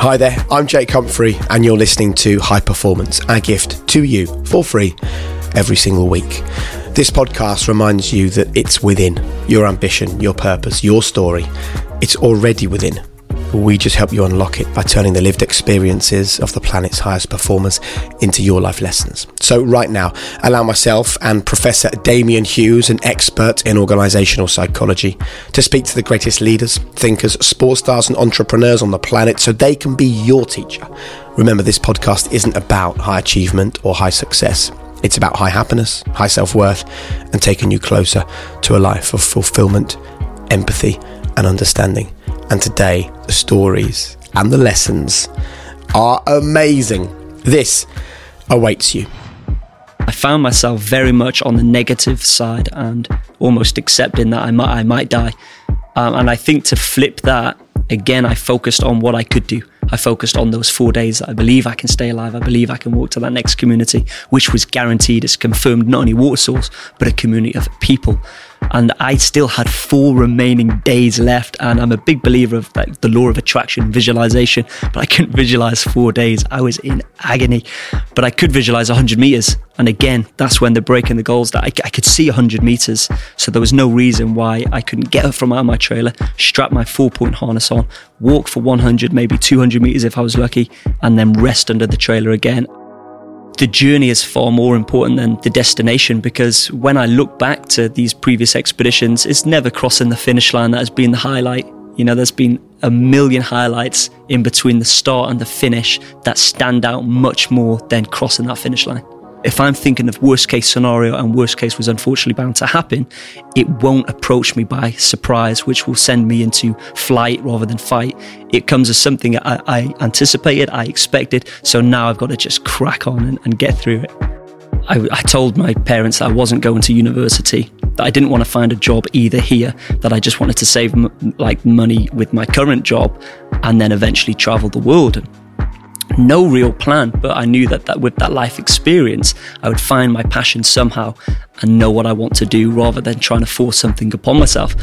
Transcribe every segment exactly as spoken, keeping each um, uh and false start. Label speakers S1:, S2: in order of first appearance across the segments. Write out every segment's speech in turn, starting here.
S1: Hi there, I'm Jake Humphrey and you're listening to High Performance, our gift to you for free every single week. This podcast reminds you that it's within your ambition, your purpose, your story. It's already within. We just help you unlock it by turning the lived experiences of the planet's highest performers into your life lessons. So right now, allow myself and Professor Damian Hughes, an expert in organisational psychology, to speak to the greatest leaders, thinkers, sports stars and entrepreneurs on the planet so they can be your teacher. Remember, this podcast isn't about high achievement or high success. It's about high happiness, high self-worth, and taking you closer to a life of fulfilment, empathy, and understanding. And today, the stories and the lessons are amazing. This awaits you.
S2: I found myself very much on the negative side and almost accepting that I might, I might die. Um, and I think to flip that, again, I focused on what I could do. I focused on those four days that I believe I can stay alive. I believe I can walk to that next community, which was guaranteed. It's confirmed not only water source, but a community of people. And I still had four remaining days left. And I'm a big believer of like, the law of attraction, visualization, but I couldn't visualize four days. I was in agony, but I could visualize one hundred meters. And again, that's when they're breaking the goals that I, I could see one hundred meters. So there was no reason why I couldn't get up from out of my trailer, strap my four point harness on, walk for one hundred, maybe two hundred meters if I was lucky, and then rest under the trailer again. The journey is far more important than the destination, because when I look back to these previous expeditions, it's never crossing the finish line that has been the highlight. You know, there's been a million highlights in between the start and the finish that stand out much more than crossing that finish line. If I'm thinking of worst case scenario, and worst case was unfortunately bound to happen, it won't approach me by surprise, which will send me into flight rather than fight. It comes as something I, I anticipated, I expected, so now I've got to just crack on and, and get through it. I, I told my parents that I wasn't going to university, that I didn't want to find a job either here, that I just wanted to save m- like money with my current job and then eventually travel the world. And no real plan, but I knew that, that with that life experience, I would find my passion somehow and know what I want to do rather than trying to force something upon myself.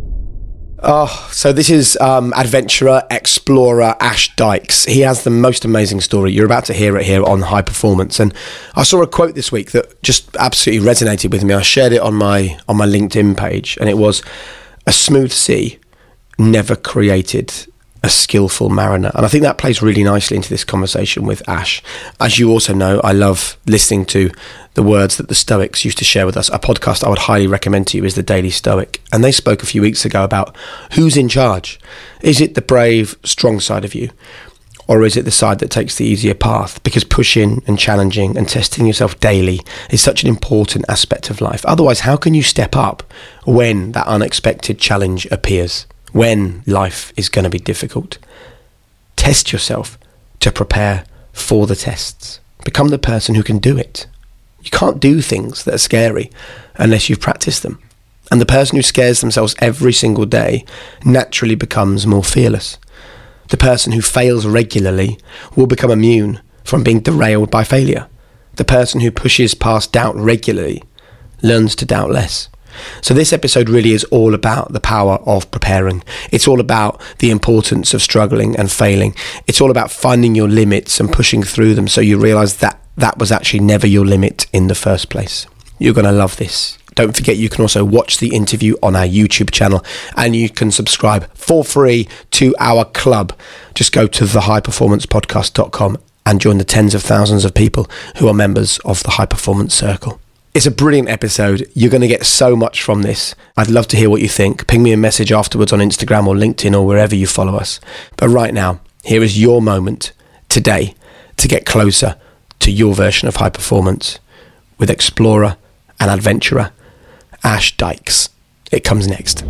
S1: Oh, so this is um, adventurer, explorer Ash Dykes. He has the most amazing story. You're about to hear it here on High Performance. And I saw a quote this week that just absolutely resonated with me. I shared it on my on my LinkedIn page, and it was, "A smooth sea never created a skillful mariner." And I think that plays really nicely into this conversation with Ash. As you also know, I love listening to the words that the Stoics used to share with us. A podcast I would highly recommend to you is The Daily Stoic. And they spoke a few weeks ago about who's in charge. Is it the brave, strong side of you? Or is it the side that takes the easier path? Because pushing and challenging and testing yourself daily is such an important aspect of life. Otherwise, how can you step up when that unexpected challenge appears? When life is going to be difficult? Test yourself to prepare for the tests. Become the person who can do it. You can't do things that are scary unless you've practiced them. And the person who scares themselves every single day naturally becomes more fearless. The person who fails regularly will become immune from being derailed by failure. The person who pushes past doubt regularly learns to doubt less. So this episode really is all about the power of preparing. It's all about the importance of struggling and failing. It's all about finding your limits and pushing through them so you realise that that was actually never your limit in the first place. You're going to love this. Don't forget, you can also watch the interview on our YouTube channel, and you can subscribe for free to our club. Just go to the high performance podcast dot com and join the tens of thousands of people who are members of the High Performance Circle. It's a brilliant episode. You're going to get so much from this. I'd love to hear what you think. Ping me a message afterwards on Instagram or LinkedIn or wherever you follow us. But right now, here is your moment today to get closer to your version of high performance with explorer and adventurer Ash Dykes. It comes next.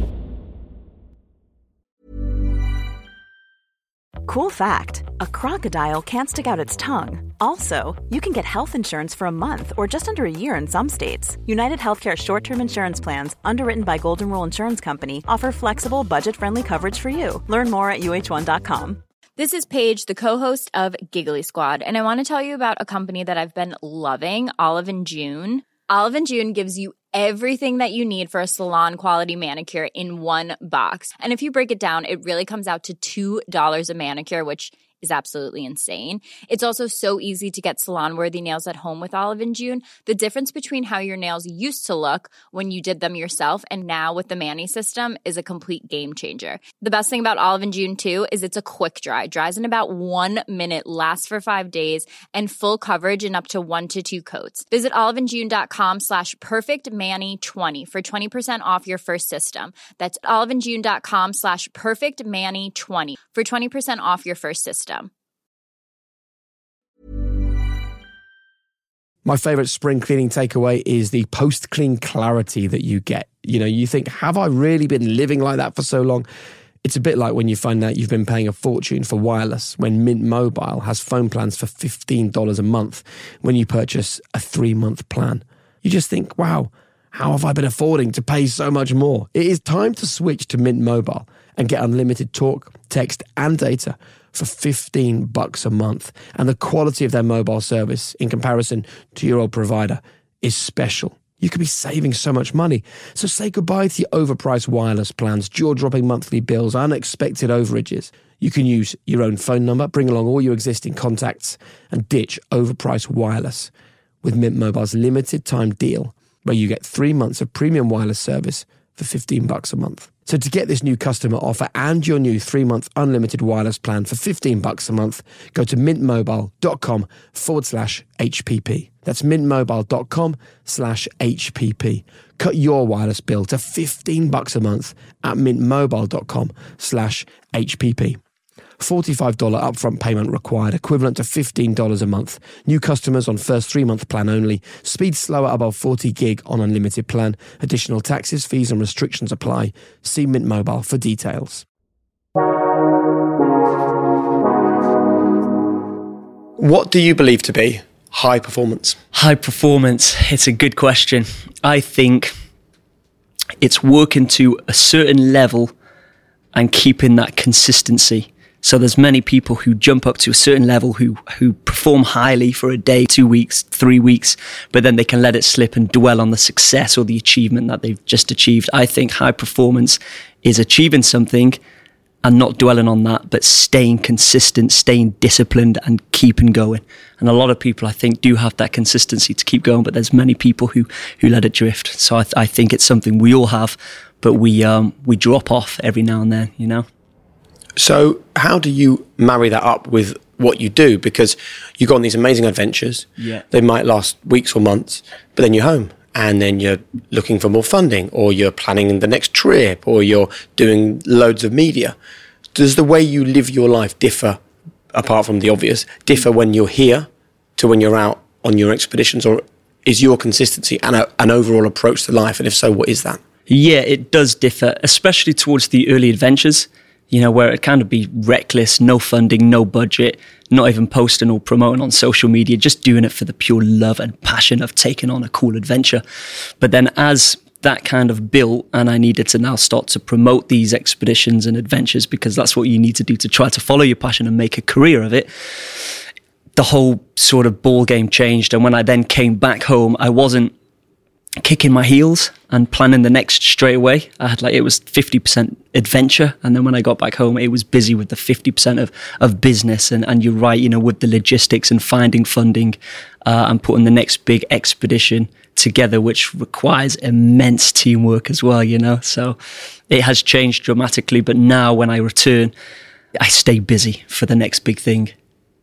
S3: Cool fact, a crocodile can't stick out its tongue. Also, you can get health insurance for a month or just under a year in some states. United Healthcare short-term insurance plans, underwritten by Golden Rule Insurance Company, offer flexible, budget-friendly coverage for you. Learn more at U H one dot com.
S4: This is Paige, the co-host of Giggly Squad, and I want to tell you about a company that I've been loving, Olive and June. Olive and June gives you everything that you need for a salon-quality manicure in one box. And if you break it down, it really comes out to two dollars a manicure, which is absolutely insane. It's also so easy to get salon-worthy nails at home with Olive and June. The difference between how your nails used to look when you did them yourself and now with the Mani system is a complete game changer. The best thing about Olive and June too is it's a quick dry. Dries in about one minute, lasts for five days, and full coverage in up to one to two coats. Visit oliveandjune.com slash perfectmani20 for twenty percent off your first system. That's oliveandjune.com slash perfectmani20 for twenty percent off your first system.
S1: My favourite spring cleaning takeaway is the post-clean clarity that you get. You know, you think, have I really been living like that for so long? It's a bit like when you find out you've been paying a fortune for wireless when Mint Mobile has phone plans for fifteen dollars a month when you purchase a three-month plan. You just think, wow, how have I been affording to pay so much more? It is time to switch to Mint Mobile and get unlimited talk, text, and data for fifteen bucks a month. And the quality of their mobile service in comparison to your old provider is special. You could be saving so much money. So say goodbye to your overpriced wireless plans, jaw-dropping monthly bills, unexpected overages. You can use your own phone number, bring along all your existing contacts, and ditch overpriced wireless with Mint Mobile's limited time deal, where you get three months of premium wireless service for fifteen bucks a month. So to get this new customer offer and your new three-month unlimited wireless plan for fifteen bucks a month, go to mintmobile.com forward slash HPP. That's mintmobile.com slash HPP. Cut your wireless bill to fifteen bucks a month at mintmobile.com slash HPP. forty-five dollars upfront payment required, equivalent to fifteen dollars a month. New customers on first three-month plan only. Speed slower above forty gig on unlimited plan. Additional taxes, fees and restrictions apply. See Mint Mobile for details. What do you believe to be high performance?
S2: High performance, it's a good question. I think it's working to a certain level and keeping that consistency. So there's many people who jump up to a certain level who who perform highly for a day, two weeks, three weeks, but then they can let it slip and dwell on the success or the achievement that they've just achieved. I think high performance is achieving something and not dwelling on that, but staying consistent, staying disciplined and keeping going. And a lot of people, I think, do have that consistency to keep going, but there's many people who who let it drift. So I, th- I think it's something we all have, but we um we drop off every now and then, you know?
S1: So how do you marry that up with what you do? Because you go on these amazing adventures.
S2: Yeah.
S1: They might last weeks or months, but then you're home and then you're looking for more funding, or you're planning the next trip, or you're doing loads of media. Does the way you live your life differ, apart from the obvious, differ when you're here to when you're out on your expeditions? Or is your consistency and a, an overall approach to life? And if so, what is that?
S2: Yeah, it does differ, especially towards the early adventures. You know, where it kind of be reckless, no funding, no budget, not even posting or promoting on social media, just doing it for the pure love and passion of taking on a cool adventure. But then as that kind of built and I needed to now start to promote these expeditions and adventures, because that's what you need to do to try to follow your passion and make a career of it, the whole sort of ball game changed. And when I then came back home, I wasn't kicking my heels and planning the next straight away. I had like, it was fifty percent adventure. And then when I got back home, it was busy with the fifty percent of, of business. And, and you're right, you know, with the logistics and finding funding uh, and putting the next big expedition together, which requires immense teamwork as well, you know. So it has changed dramatically. But now when I return, I stay busy for the next big thing.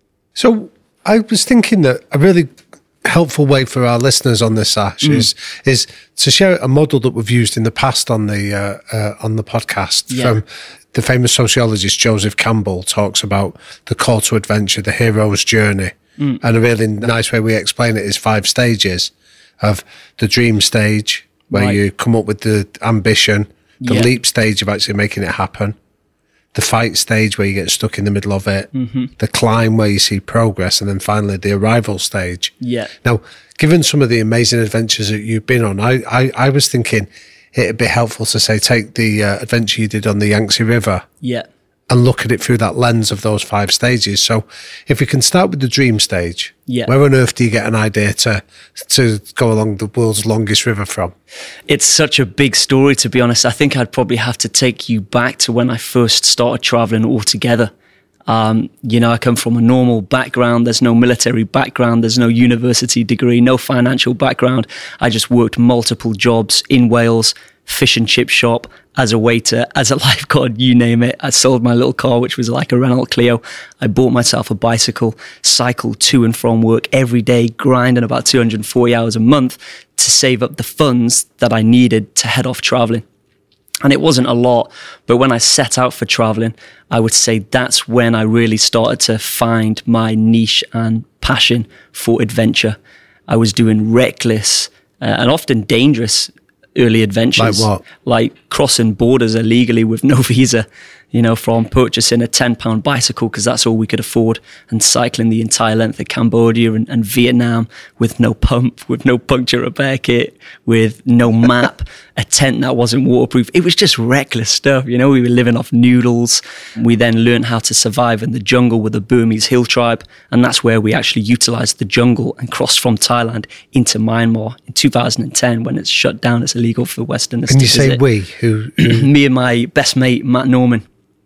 S5: So I was thinking that a really helpful way for our listeners on this, Ash, mm. is is to share a model that we've used in the past on the uh, uh, on the podcast. Yeah. From the famous sociologist Joseph Campbell talks about the call to adventure, the hero's journey, mm. and a really nice way we explain it is five stages of the dream stage, where right. you come up with the ambition, the yeah. leap stage of actually making it happen, the fight stage where you get stuck in the middle of it, mm-hmm. the climb where you see progress, and then finally the arrival stage.
S2: Yeah.
S5: Now, given some of the amazing adventures that you've been on, I, I, I was thinking it'd be helpful to say, take the uh, adventure you did on the Yangtze River.
S2: Yeah.
S5: And look at it through that lens of those five stages. So if we can start with the dream stage,
S2: yeah.
S5: where on earth do you get an idea to to go along the world's longest river from?
S2: It's such a big story, to be honest. I think I'd probably have to take you back to when I first started traveling altogether. Um, you know, I come from a normal background. There's no military background. There's no university degree, no financial background. I just worked multiple jobs in Wales, fish and chip shop, as a waiter, as a lifeguard, you name it. I sold my little car, which was like a Renault Clio. I bought myself a bicycle, cycled to and from work every day, grinding about two hundred forty hours a month to save up the funds that I needed to head off traveling. And it wasn't a lot, but when I set out for traveling, I would say that's when I really started to find my niche and passion for adventure. I was doing reckless uh, and often dangerous early adventures.
S5: Like what?
S2: Like crossing borders illegally with no visa, you know, from purchasing a ten pound bicycle because that's all we could afford, and cycling the entire length of Cambodia and, and Vietnam with no pump, with no puncture repair kit, with no map, a tent that wasn't waterproof. It was just reckless stuff, you know. We were living off noodles. We then learned how to survive in the jungle with the Burmese hill tribe, and that's where we actually utilized the jungle and crossed from Thailand into Myanmar in two thousand ten when it's shut down. It's illegal for Westerners
S5: Can
S2: to
S5: you say
S2: visit.
S5: we? Who, who?
S2: Me and my best mate, Matt Norman,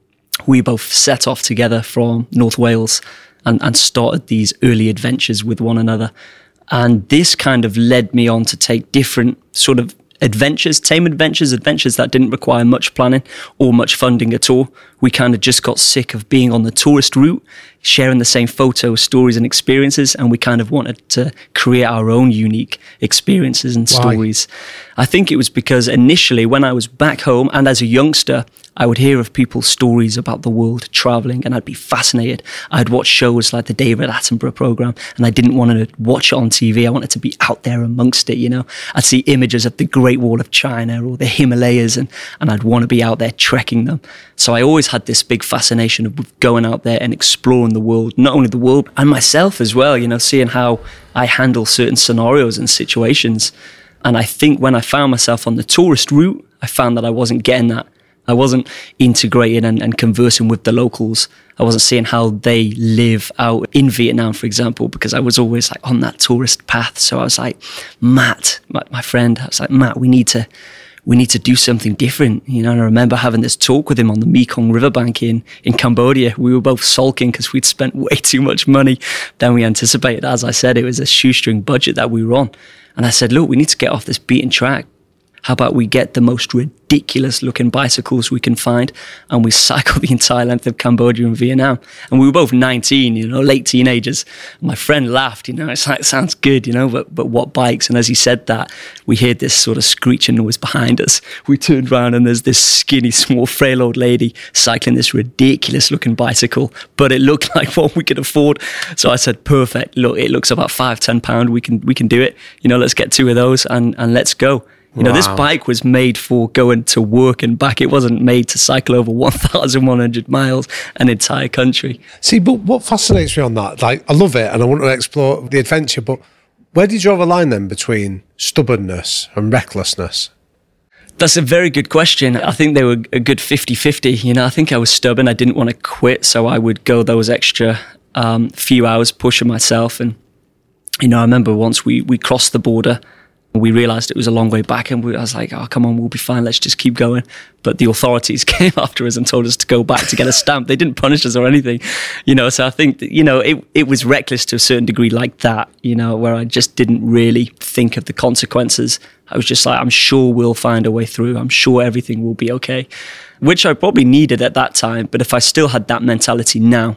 S2: we both set off together from North Wales and, and started these early adventures with one another. And this kind of led me on to take different sort of adventures, tame adventures, adventures that didn't require much planning or much funding at all. We kind of just got sick of being on the tourist route, sharing the same photos, stories and experiences, and we kind of wanted to create our own unique experiences and
S5: Why?
S2: stories. I think it was because initially when I was back home and as a youngster, I would hear of people's stories about the world traveling and I'd be fascinated. I'd watch shows like the David Attenborough program and I didn't want to watch it on T V. I wanted to be out there amongst it, you know. I'd see images of the Great Wall of China or the Himalayas and, and I'd want to be out there trekking them. So I always had this big fascination of going out there and exploring the world, not only the world and myself as well, you know, seeing how I handle certain scenarios and situations. And I think when I found myself on the tourist route, I found that I wasn't getting that. I wasn't integrating and, and conversing with the locals. I wasn't seeing how they live out in Vietnam, for example, because I was always like on that tourist path. So I was like, Matt, my, my friend, I was like, Matt, we need to, we need to do something different. You know, and I remember having this talk with him on the Mekong riverbank in, in Cambodia. We were both sulking because we'd spent way too much money than we anticipated. As I said, it was a shoestring budget that we were on. And I said, look, we need to get off this beaten track. How about we get the most ridiculous looking bicycles we can find and we cycle the entire length of Cambodia and Vietnam? And we were both nineteen, you know, late teenagers. And my friend laughed, you know, it's like, it sounds good, you know, but, but what bikes? And as he said that, we heard this sort of screeching noise behind us. We turned around and there's this skinny, small, frail old lady cycling this ridiculous looking bicycle, but it looked like what we could afford. So I said, perfect. Look, it looks about five, ten pound. We can, we can do it. You know, let's get two of those and, and let's go. You know, wow. This bike was made for going to work and back. It wasn't made to cycle over one thousand one hundred miles, an entire country.
S5: See, but what fascinates me on that, like, I love it and I want to explore the adventure, but where did you draw the line then between stubbornness and recklessness?
S2: That's a very good question. I think they were a good fifty-fifty. You know, I think I was stubborn. I didn't want to quit, so I would go those extra um, few hours pushing myself. And, you know, I remember once we, we crossed the border, we realised it was a long way back and we, I was like, oh, come on, we'll be fine. Let's just keep going. But the authorities came after us and told us to go back to get a stamp. They didn't punish us or anything, you know. So I think, that, you know, it, it was reckless to a certain degree like that, you know, where I just didn't really think of the consequences. I was just like, I'm sure we'll find a way through. I'm sure everything will be okay, which I probably needed at that time. But if I still had that mentality now,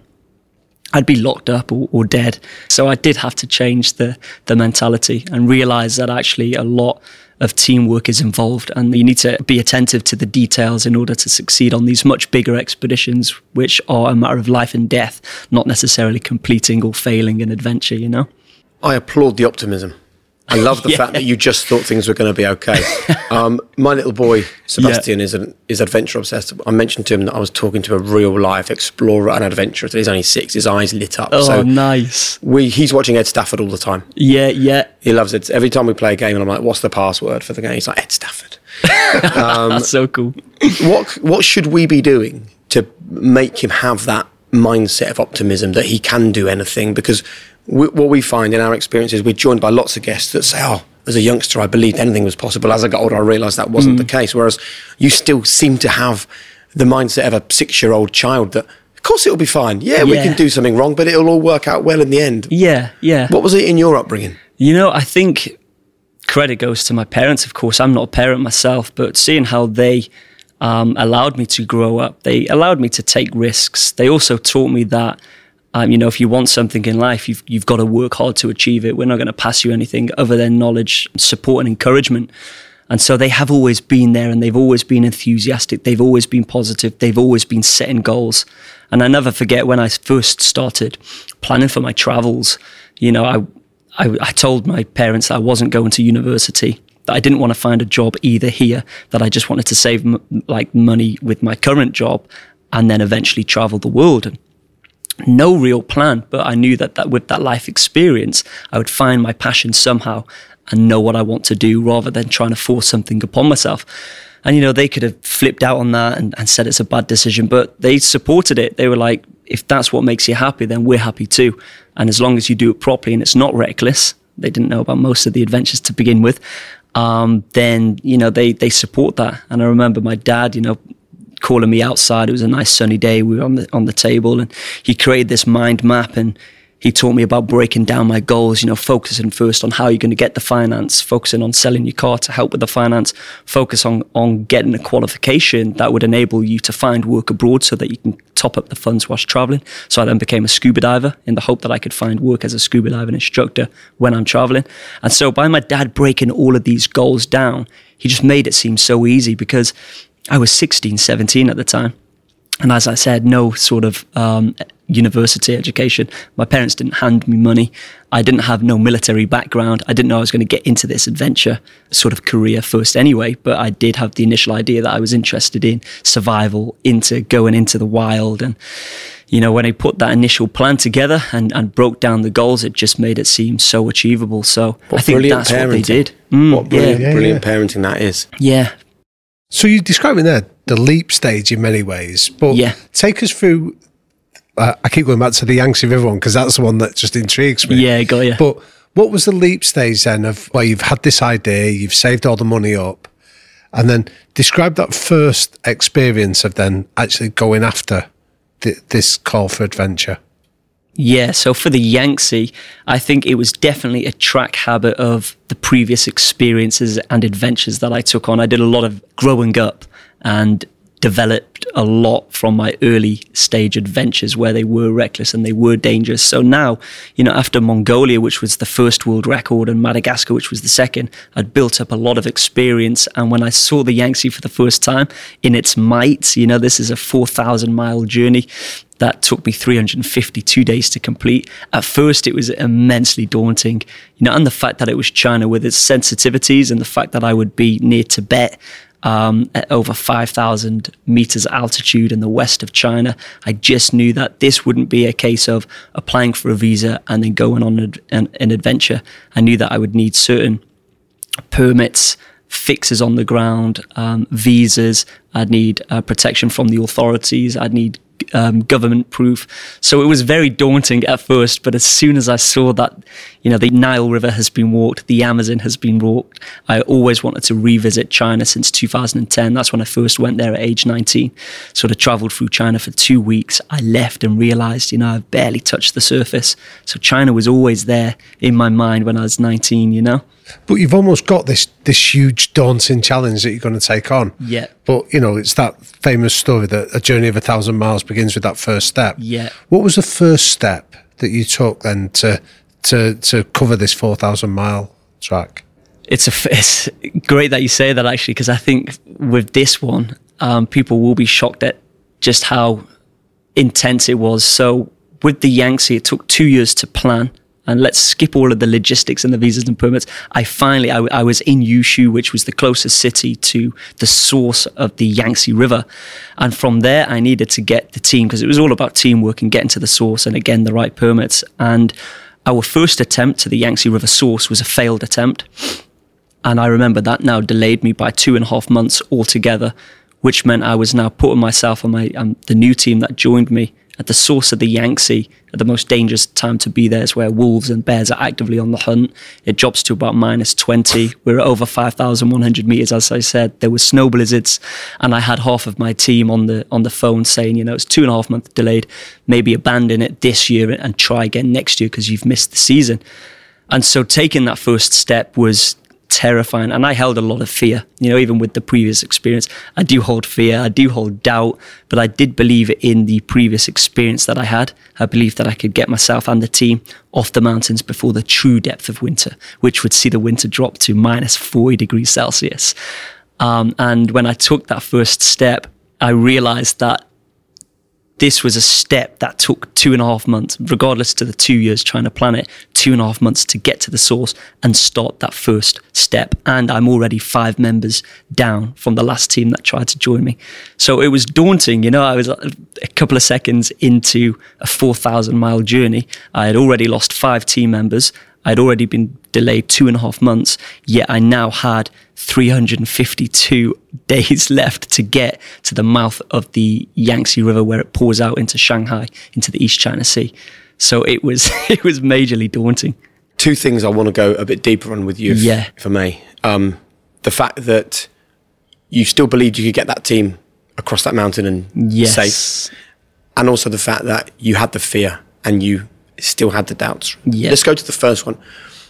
S2: I'd be locked up or, or dead. So I did have to change the, the mentality and realize that actually a lot of teamwork is involved and you need to be attentive to the details in order to succeed on these much bigger expeditions, which are a matter of life and death, not necessarily completing or failing an adventure, you know?
S1: I applaud the optimism. I love the
S2: yeah.
S1: fact that you just thought things were going to be okay. Um, my little boy, Sebastian, yeah. is an, is adventure obsessed. I mentioned to him that I was talking to a real life explorer and adventurer. He's only six. His eyes lit up.
S2: Oh,
S1: so
S2: nice.
S1: We He's watching Ed Stafford all the time.
S2: Yeah, yeah.
S1: He loves it. Every time we play a game and I'm like, what's the password for the game? He's like, Ed Stafford.
S2: um, That's so cool.
S1: What What should we be doing to make him have that mindset of optimism that he can do anything? Because we, what we find in our experiences, we're joined by lots of guests that say, oh, as a youngster, I believed anything was possible. As I got older, I realised that wasn't mm. the case. Whereas you still seem to have the mindset of a six-year-old child that course it'll be fine. Yeah, we
S2: Yeah.
S1: can do something wrong, but it'll all work out well in the end.
S2: Yeah, yeah.
S1: What was it in your upbringing?
S2: You know, I think credit goes to my parents, of course. I'm not a parent myself, but seeing how they um, allowed me to grow up, they allowed me to take risks. They also taught me that, um, you know, if you want something in life, you've, you've got to work hard to achieve it. We're not going to pass you anything other than knowledge, support and encouragement. And so they have always been there, and they've always been enthusiastic. They've always been positive. They've always been setting goals. And I never forget when I first started planning for my travels, you know, I I, I told my parents that I wasn't going to university, that I didn't want to find a job either here, that I just wanted to save m- like money with my current job and then eventually travel the world. And no real plan, but I knew that, that with that life experience, I would find my passion somehow and know what I want to do rather than trying to force something upon myself. And, you know, they could have flipped out on that and, and said it's a bad decision, but they supported it. They were like, if that's what makes you happy, then we're happy too. And as long as you do it properly and it's not reckless, they didn't know about most of the adventures to begin with, um, then, you know, they, they support that. And I remember my dad, you know, calling me outside. It was a nice sunny day. We were on the, on the table, and he created this mind map, and he taught me about breaking down my goals, you know, focusing first on how you're going to get the finance, focusing on selling your car to help with the finance, focus on, on getting a qualification that would enable you to find work abroad so that you can top up the funds whilst traveling. So I then became a scuba diver in the hope that I could find work as a scuba diving instructor when I'm traveling. And so by my dad breaking all of these goals down, he just made it seem so easy, because I was sixteen, seventeen at the time. And as I said, no sort of um, university education. My parents didn't hand me money. I didn't have no military background. I didn't know I was going to get into this adventure sort of career first anyway, but I did have the initial idea that I was interested in survival, into going into the wild. And, you know, when I put that initial plan together and, and broke down the goals, it just made it seem so achievable. So
S1: What
S2: I think that's
S1: parenting.
S2: what they did. Mm,
S1: What brilliant,
S2: yeah.
S5: Yeah,
S1: brilliant
S5: yeah.
S1: parenting that is.
S2: Yeah.
S5: So you're describing there the leap stage in many ways, but
S2: Yeah.
S5: take us through. Uh, I keep going back to the Yangtze River one because that's the one that just intrigues me.
S2: Yeah, got you.
S5: But what was the leap stage then of where you've had this idea, you've saved all the money up, and then describe that first experience of then actually going after th- this call for adventure?
S2: Yeah, so for the Yangtze, I think it was definitely a track habit of the previous experiences and adventures that I took on. I did a lot of growing up and developed a lot from my early stage adventures where they were reckless and they were dangerous. So now, you know, after Mongolia, which was the first world record, and Madagascar, which was the second, I'd built up a lot of experience. And when I saw the Yangtze for the first time in its might, you know, this is a four thousand mile journey that took me three hundred fifty-two days to complete. At first, it was immensely daunting, you know, and the fact that it was China with its sensitivities, and the fact that I would be near Tibet, Um, at over five thousand meters altitude in the west of China, I just knew that this wouldn't be a case of applying for a visa and then going on an, an, an adventure. I knew that I would need certain permits, fixes on the ground, um, visas. I'd need uh, protection from the authorities. I'd need um, government proof. So it was very daunting at first, but as soon as I saw that, you know, the Nile River has been walked, the Amazon has been walked, I always wanted to revisit China since two thousand ten. That's when I first went there at age nineteen. Sort of traveled through China for two weeks. I left and realized, you know, I've barely touched the surface. So China was always there in my mind when I was nineteen, you know.
S5: But you've almost got this this huge daunting challenge that you're going to take on.
S2: Yeah.
S5: But, you know, it's that famous story that a journey of a thousand miles begins with that first step.
S2: Yeah.
S5: What was the first step that you took then to to to cover this four thousand mile track?
S2: It's a it's great that you say that, actually, because I think with this one, um, people will be shocked at just how intense it was. So with the Yangtze, it took two years to plan. And let's skip all of the logistics and the visas and permits. I finally, I, I was in Yushu, which was the closest city to the source of the Yangtze River. And from there, I needed to get the team, because it was all about teamwork and getting to the source and, again, the right permits. And our first attempt to the Yangtze River source was a failed attempt. And I remember that now delayed me by two and a half months altogether, which meant I was now putting myself and my um, the new team that joined me at the source of the Yangtze, at the most dangerous time to be there is where wolves and bears are actively on the hunt. It drops to about minus twenty. We're at over five thousand one hundred meters, as I said. There were snow blizzards, and I had half of my team on the on the phone saying, you know, it's two and a half months delayed. Maybe abandon it this year and try again next year because you've missed the season. And so taking that first step was terrifying, and I held a lot of fear. You know, even with the previous experience, I do hold fear, I do hold doubt, but I did believe in the previous experience that I had. I believed that I could get myself and the team off the mountains before the true depth of winter, which would see the winter drop to minus forty degrees Celsius. Um, and when I took that first step, I realized that this was a step that took two and a half months, regardless to the two years trying to plan it, two and a half months to get to the source and start that first step. And I'm already five members down from the last team that tried to join me. So it was daunting. You know, I was a couple of seconds into a four thousand mile journey. I had already lost five team members. I'd already been delayed two and a half months, yet I now had three hundred fifty-two days left to get to the mouth of the Yangtze River where it pours out into Shanghai, into the East China Sea. So it was it was majorly daunting.
S1: Two things I want to go a bit deeper on with you, if,
S2: yeah.
S1: if I may. Um, the fact that you still believed you could get that team across that mountain and
S2: yes.
S1: safe, and also the fact that you had the fear and you still had the doubts.
S2: Yeah.
S1: Let's go to the first one.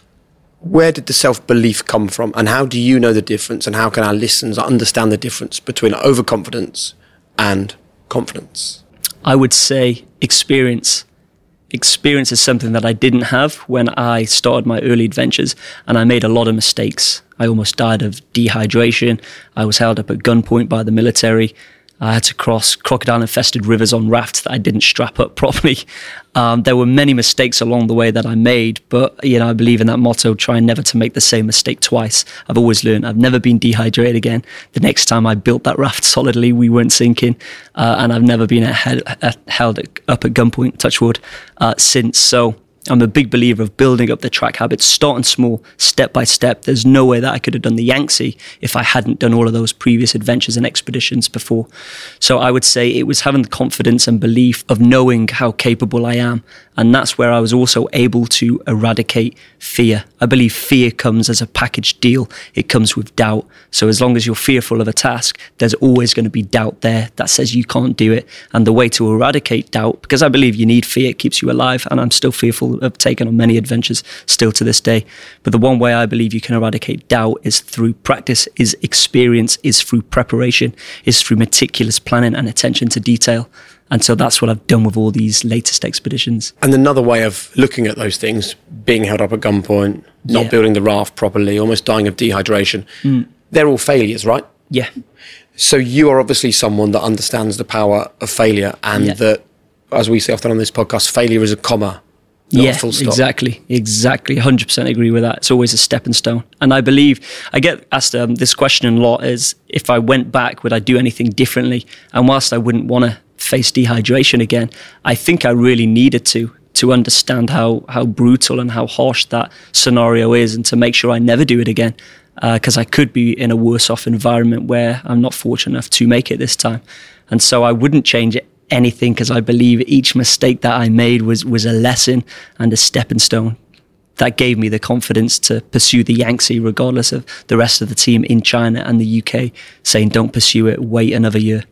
S1: Where did the self-belief come from, and how do you know the difference, and how can our listeners understand the difference between overconfidence and confidence?
S2: I would say experience. Experience is something that I didn't have when I started my early adventures, and I made a lot of mistakes. I almost died of dehydration. I was held up at gunpoint by the military. I had to cross crocodile-infested rivers on rafts that I didn't strap up properly. Um, there were many mistakes along the way that I made, but you know, I believe in that motto, try never to make the same mistake twice. I've always learned I've never been dehydrated again. The next time I built that raft solidly, we weren't sinking, uh, and I've never been held, held up at gunpoint, touch wood, uh, since. So I'm a big believer of building up the track habits, starting small, step by step. There's no way that I could have done the Yangtze if I hadn't done all of those previous adventures and expeditions before. So I would say it was having the confidence and belief of knowing how capable I am. And that's where I was also able to eradicate fear. I believe fear comes as a package deal. It comes with doubt. So as long as you're fearful of a task, there's always going to be doubt there that says you can't do it. And the way to eradicate doubt, because I believe you need fear, it keeps you alive. And I'm still fearful of taking on many adventures still to this day. But the one way I believe you can eradicate doubt is through practice, is experience, is through preparation, is through meticulous planning and attention to detail. And so that's what I've done with all these latest expeditions.
S1: And another way of looking at those things, being held up at gunpoint, not
S2: Yeah.
S1: building the raft properly, almost dying of dehydration,
S2: Mm.
S1: they're all failures, right?
S2: Yeah.
S1: So you are obviously someone that understands the power of failure, and
S2: Yeah.
S1: that, as we say often on this podcast, failure is a comma, not
S2: Yeah,
S1: a full stop.
S2: exactly, exactly. one hundred percent agree with that. It's always a stepping stone. And I believe, I get asked um, this question a lot, is if I went back, would I do anything differently? And whilst I wouldn't want to face dehydration again, I think I really needed to, to understand how, how brutal and how harsh that scenario is, and to make sure I never do it again. Because uh, I could be in a worse off environment where I'm not fortunate enough to make it this time. And so I wouldn't change it anything, because I believe each mistake that I made was was a lesson and a stepping stone that gave me the confidence to pursue the Yangtze, regardless of the rest of the team in China and the U K saying don't pursue it, wait another year.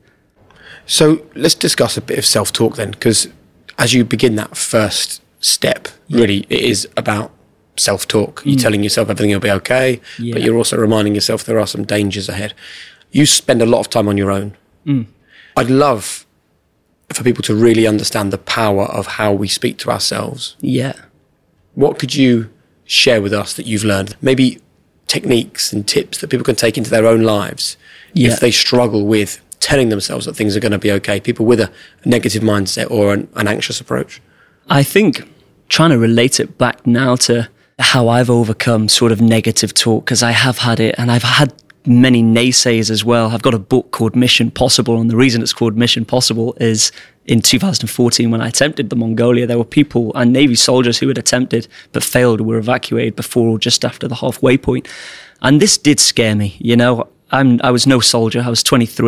S1: So let's discuss a bit of self-talk then, because as you begin that first step, really it is about self-talk. You're mm. telling yourself everything will be okay, yeah. but you're also reminding yourself there are some dangers ahead. You spend a lot of time on your own. Mm. I'd love for people to really understand the power of how we speak to ourselves.
S2: Yeah.
S1: What could you share with us that you've learned? Maybe techniques and tips that people can take into their own lives yeah. if they struggle with telling themselves that things are going to be okay, people with a negative mindset or an, an anxious approach?
S2: I think trying to relate it back now to how I've overcome sort of negative talk, because I have had it, and I've had many naysayers as well. I've got a book called Mission Possible, and the reason it's called Mission Possible is in two thousand fourteen, when I attempted the Mongolia, there were people and Navy soldiers who had attempted but failed, were evacuated before or just after the halfway point. And this did scare me, you know. I'm, I was no soldier. I was twenty-three.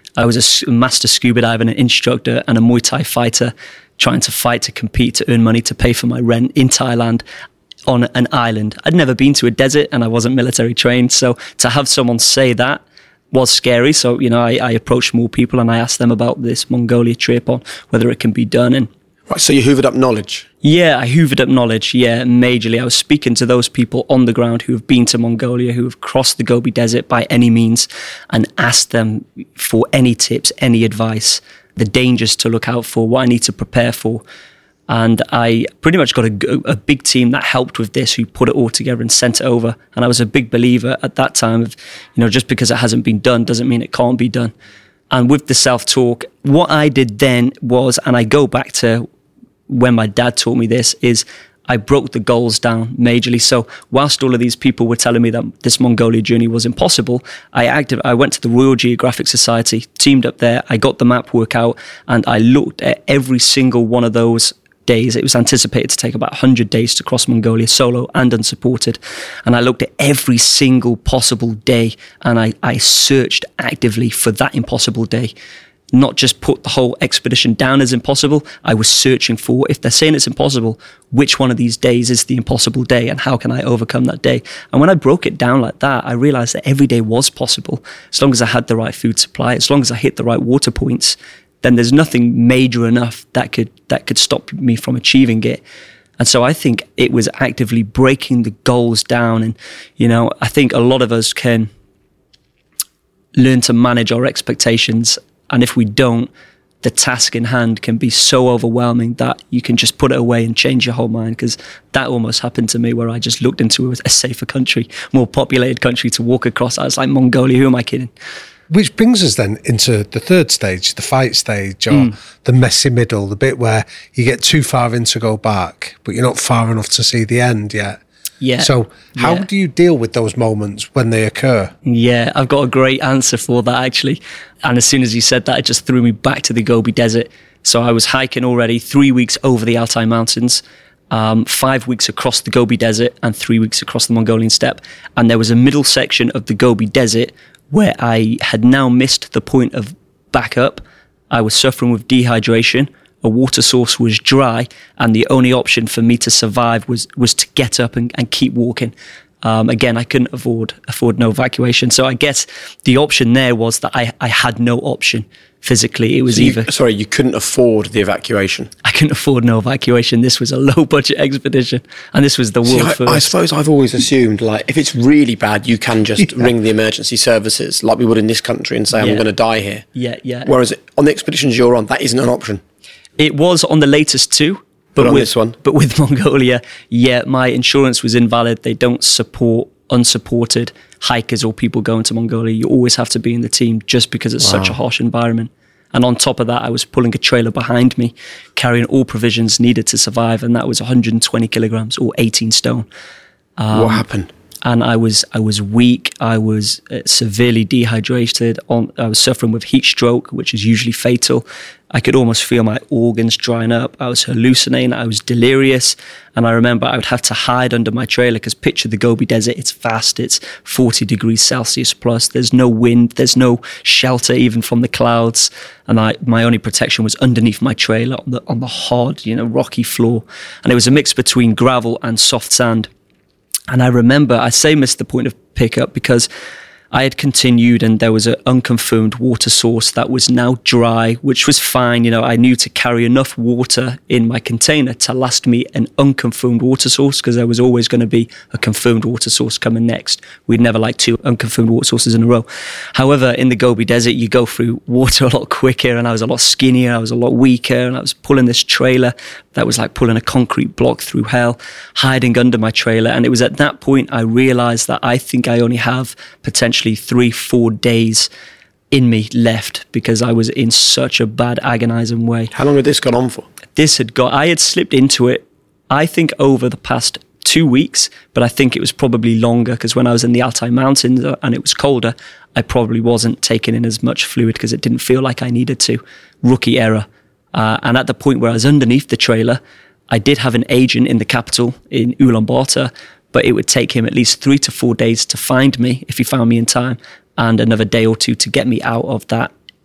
S2: I was a master scuba diver, an instructor, and a Muay Thai fighter, trying to fight, to compete, to earn money, to pay for my rent in Thailand on an island. I'd never been to a desert and I wasn't military trained. So to have someone say that was scary. So, you know, I, I approached more people and I asked them about this Mongolia trip, on whether it can be done. And
S1: right, so you hoovered up knowledge?
S2: Yeah, I hoovered up knowledge, yeah, majorly. I was speaking to those people on the ground who have been to Mongolia, who have crossed the Gobi Desert by any means, and asked them for any tips, any advice, the dangers to look out for, what I need to prepare for. And I pretty much got a, a big team that helped with this, who put it all together and sent it over. And I was a big believer at that time of, you know, just because it hasn't been done doesn't mean it can't be done. And with the self-talk, what I did then was, and I go back to when my dad taught me this, is I broke the goals down majorly. So whilst all of these people were telling me that this Mongolia journey was impossible, I acted, I went to the Royal Geographic Society, teamed up there, I got the map work out, and I looked at every single one of those days. It was anticipated to take about one hundred days to cross Mongolia solo and unsupported. And I looked at every single possible day, and I, I searched actively for that impossible day. Not just put the whole expedition down as impossible. I was searching for, if they're saying it's impossible, which one of these days is the impossible day and how can I overcome that day? And when I broke it down like that, I realized that every day was possible as long as I had the right food supply, as long as I hit the right water points. Then there's nothing major enough that could that could stop me from achieving it. And so I think it was actively breaking the goals down. And, you know, I think a lot of us can learn to manage our expectations. And if we don't, the task in hand can be so overwhelming that you can just put it away and change your whole mind. Because that almost happened to me, where I just looked into a safer country, more populated country to walk across. I was like, Mongolia, who am I kidding?
S5: Which brings us then into the third stage, the fight stage, or mm. the messy middle, the bit where you get too far in to go back, but you're not far enough to see the end yet.
S2: Yeah.
S5: So how yeah. do you deal with those moments when they occur?
S2: Yeah, I've got a great answer for that, actually. And as soon as you said that, it just threw me back to the Gobi Desert. So I was hiking already three weeks over the Altai Mountains, um, five weeks across the Gobi Desert, and three weeks across the Mongolian steppe. And there was a middle section of the Gobi Desert where I had now missed the point of backup. I was suffering with dehydration. A water source was dry, and the only option for me to survive was was to get up and, and keep walking. Um, again, I couldn't afford afford no evacuation, so I guess the option there was that I, I had no option physically. It was
S1: so you,
S2: either
S1: sorry, you couldn't afford the evacuation.
S2: I couldn't afford no evacuation. This was a low budget expedition, and this was the world
S1: See, I,
S2: first.
S1: I suppose I've always assumed, like, if it's really bad, you can just yeah. ring the emergency services, like we would in this country, and say, "I'm
S2: yeah.
S1: going to die here."
S2: Yeah, yeah.
S1: Whereas on the expeditions you're on, that isn't an option.
S2: It was on the latest two.
S1: But, but on
S2: with,
S1: this one?
S2: But with Mongolia, yeah, my insurance was invalid. They don't support unsupported hikers or people going to Mongolia. You always have to be in the team just because it's wow. such a harsh environment. And on top of that, I was pulling a trailer behind me, carrying all provisions needed to survive. And that was one hundred twenty kilograms or eighteen stone. Um,
S1: what happened?
S2: And I was I was weak. I was uh, severely dehydrated. On I was suffering with heat stroke, which is usually fatal. I could almost feel my organs drying up. I was hallucinating. I was delirious. And I remember I would have to hide under my trailer because picture the Gobi Desert. It's vast. It's forty degrees Celsius plus. There's no wind. There's no shelter even from the clouds. And I, my only protection was underneath my trailer on the on the hard, you know, rocky floor. And it was a mix between gravel and soft sand. And I remember, I say missed the point of pickup because I had continued and there was an unconfirmed water source that was now dry, which was fine. You know, I knew to carry enough water in my container to last me an unconfirmed water source because there was always going to be a confirmed water source coming next. We'd never like two unconfirmed water sources in a row. However, in the Gobi Desert, you go through water a lot quicker and I was a lot skinnier, I was a lot weaker and I was pulling this trailer that was like pulling a concrete block through hell, hiding under my trailer. And it was at that point I realized that I think I only have potentially three, four days in me left because I was in such a bad agonizing way.
S1: How long had this gone on for?
S2: This had got, I had slipped into it, I think over the past two weeks, but I think it was probably longer because when I was in the Altai Mountains and it was colder, I probably wasn't taking in as much fluid because it didn't feel like I needed to. Rookie error. Uh, and at the point where I was underneath the trailer, I did have an agent in the capital in Ulaanbaatar, but it would take him at least three to four days to find me if he found me in time, and another day or two to get me out of that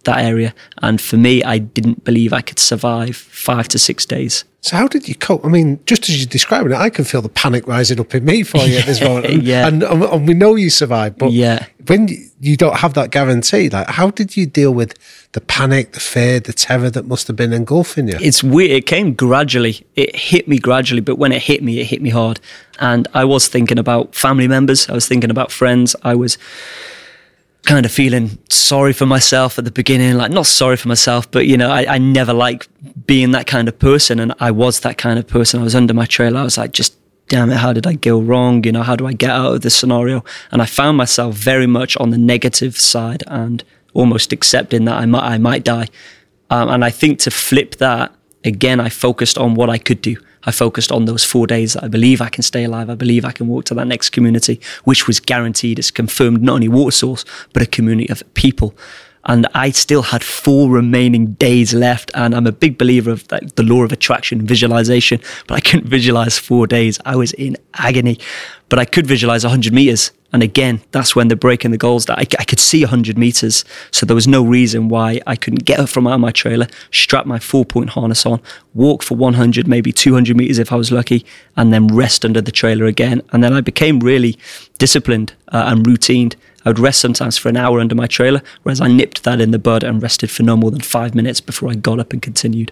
S2: that area. And for me, I didn't believe I could survive five to six days.
S5: So how did you cope? I mean, just as you're describing it, I can feel the panic rising up in me for you at this moment. And,
S2: yeah.
S5: and, and we know you survived, but
S2: yeah.
S5: when you don't have that guarantee, like how did you deal with the panic, the fear, the terror that must have been engulfing you?
S2: It's weird. It came gradually. It hit me gradually, but when it hit me, it hit me hard. And I was thinking about family members. I was thinking about friends. I was kind of feeling sorry for myself at the beginning, like not sorry for myself, but you know, I, I never liked being that kind of person. And I was that kind of person. I was under my trailer. I was like, just damn it, how did I go wrong? You know, how do I get out of this scenario? And I found myself very much on the negative side and almost accepting that I might, I might die. Um, and I think to flip that, again, I focused on what I could do. I focused on those four days that I believe I can stay alive. I believe I can walk to that next community, which was guaranteed. It's confirmed not only water source, but a community of people. And I still had four remaining days left. And I'm a big believer of like, the law of attraction, visualization, but I couldn't visualize four days. I was in agony, but I could visualize one hundred meters. And again, that's when they're breaking the goals that I, I could see one hundred meters. So there was no reason why I couldn't get up from out of my trailer, strap my four point harness on, walk for one hundred, maybe two hundred meters if I was lucky, and then rest under the trailer again. And then I became really disciplined uh, and routined. I would rest sometimes for an hour under my trailer, whereas I nipped that in the bud and rested for no more than five minutes before I got up and continued.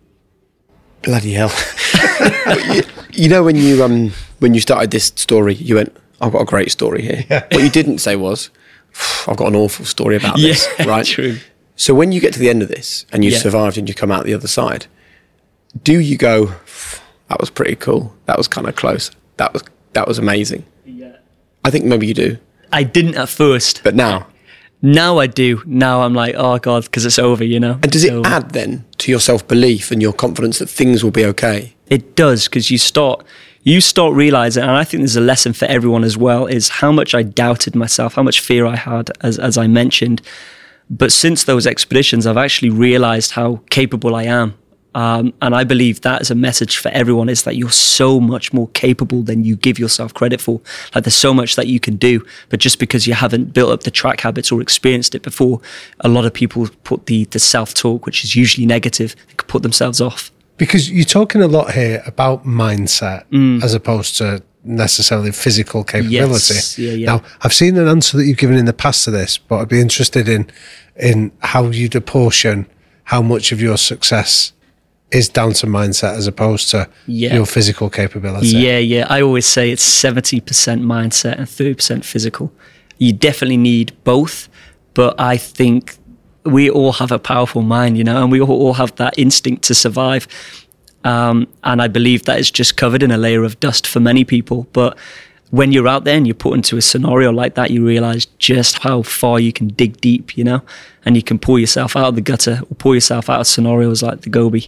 S1: Bloody hell. you, you know, when you um when you started this story, you went, I've got a great story here. Yeah. What you didn't say was, I've got an awful story about this,
S2: yeah,
S1: right?
S2: True.
S1: So when you get to the end of this and you
S2: yeah.
S1: survived and you come out the other side, do you go, that was pretty cool, that was kind of close, that was that was amazing? Yeah. I think maybe you do.
S2: I didn't at first.
S1: But now?
S2: Now I do. Now I'm like, oh God, because it's over, you know?
S1: And does it
S2: over.
S1: add then to your self-belief and your confidence that things will be okay?
S2: It does, because you start... You start realizing, and I think there's a lesson for everyone as well, is how much I doubted myself, how much fear I had, as as I mentioned. But since those expeditions, I've actually realized how capable I am. Um, and I believe that is a message for everyone, is that you're so much more capable than you give yourself credit for. Like there's so much that you can do, but just because you haven't built up the track habits or experienced it before, a lot of people put the, the self-talk, which is usually negative, they could put themselves off.
S5: Because you're talking a lot here about mindset mm. as opposed to necessarily physical capability.
S2: Yes. Yeah, yeah.
S5: Now, I've seen an answer that you've given in the past to this, but I'd be interested in in how you'd apportion how much of your success is down to mindset as opposed to yeah. your physical capability.
S2: Yeah, yeah. I always say it's seventy percent mindset and thirty percent physical. You definitely need both, but I think we all have a powerful mind, you know, and we all have that instinct to survive. Um, and I believe that is just covered in a layer of dust for many people. But when you're out there and you're put into a scenario like that, you realize just how far you can dig deep, you know, and you can pull yourself out of the gutter or pull yourself out of scenarios like the Gobi.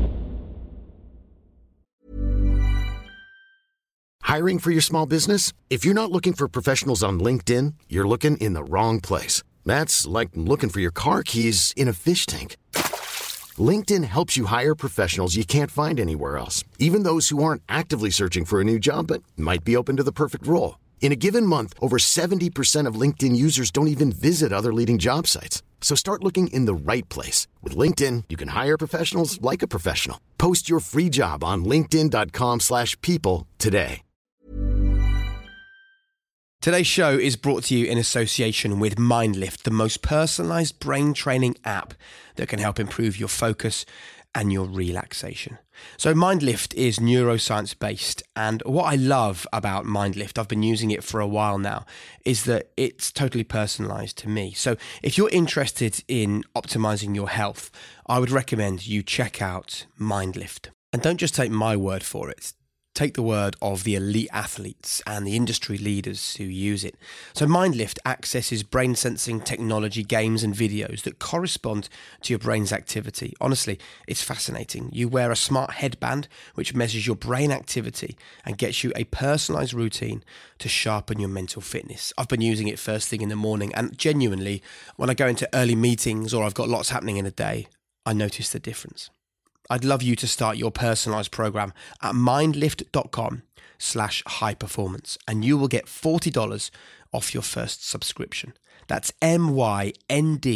S6: Hiring for your small business? If you're not looking for professionals on LinkedIn, you're looking in the wrong place. That's like looking for your car keys in a fish tank. LinkedIn helps you hire professionals you can't find anywhere else, even those who aren't actively searching for a new job but might be open to the perfect role. In a given month, over seventy percent of LinkedIn users don't even visit other leading job sites. So start looking in the right place. With LinkedIn, you can hire professionals like a professional. Post your free job on linkedin.com slash people today.
S1: Today's show is brought to you in association with MindLift, the most personalized brain training app that can help improve your focus and your relaxation. So MindLift is neuroscience based, and what I love about MindLift, I've been using it for a while now, is that it's totally personalized to me. So if you're interested in optimizing your health, I would recommend you check out MindLift. And don't just take my word for it. Take the word of the elite athletes and the industry leaders who use it. So MindLift accesses brain sensing technology, games and videos that correspond to your brain's activity. Honestly, it's fascinating. You wear a smart headband which measures your brain activity and gets you a personalized routine to sharpen your mental fitness. I've been using it first thing in the morning, and genuinely, when I go into early meetings or I've got lots happening in a day, I notice the difference. I'd love you to start your personalized program at mindlift.com slash high performance, and you will get forty dollars off your first subscription. That's M-Y-N-D-L-I-F-T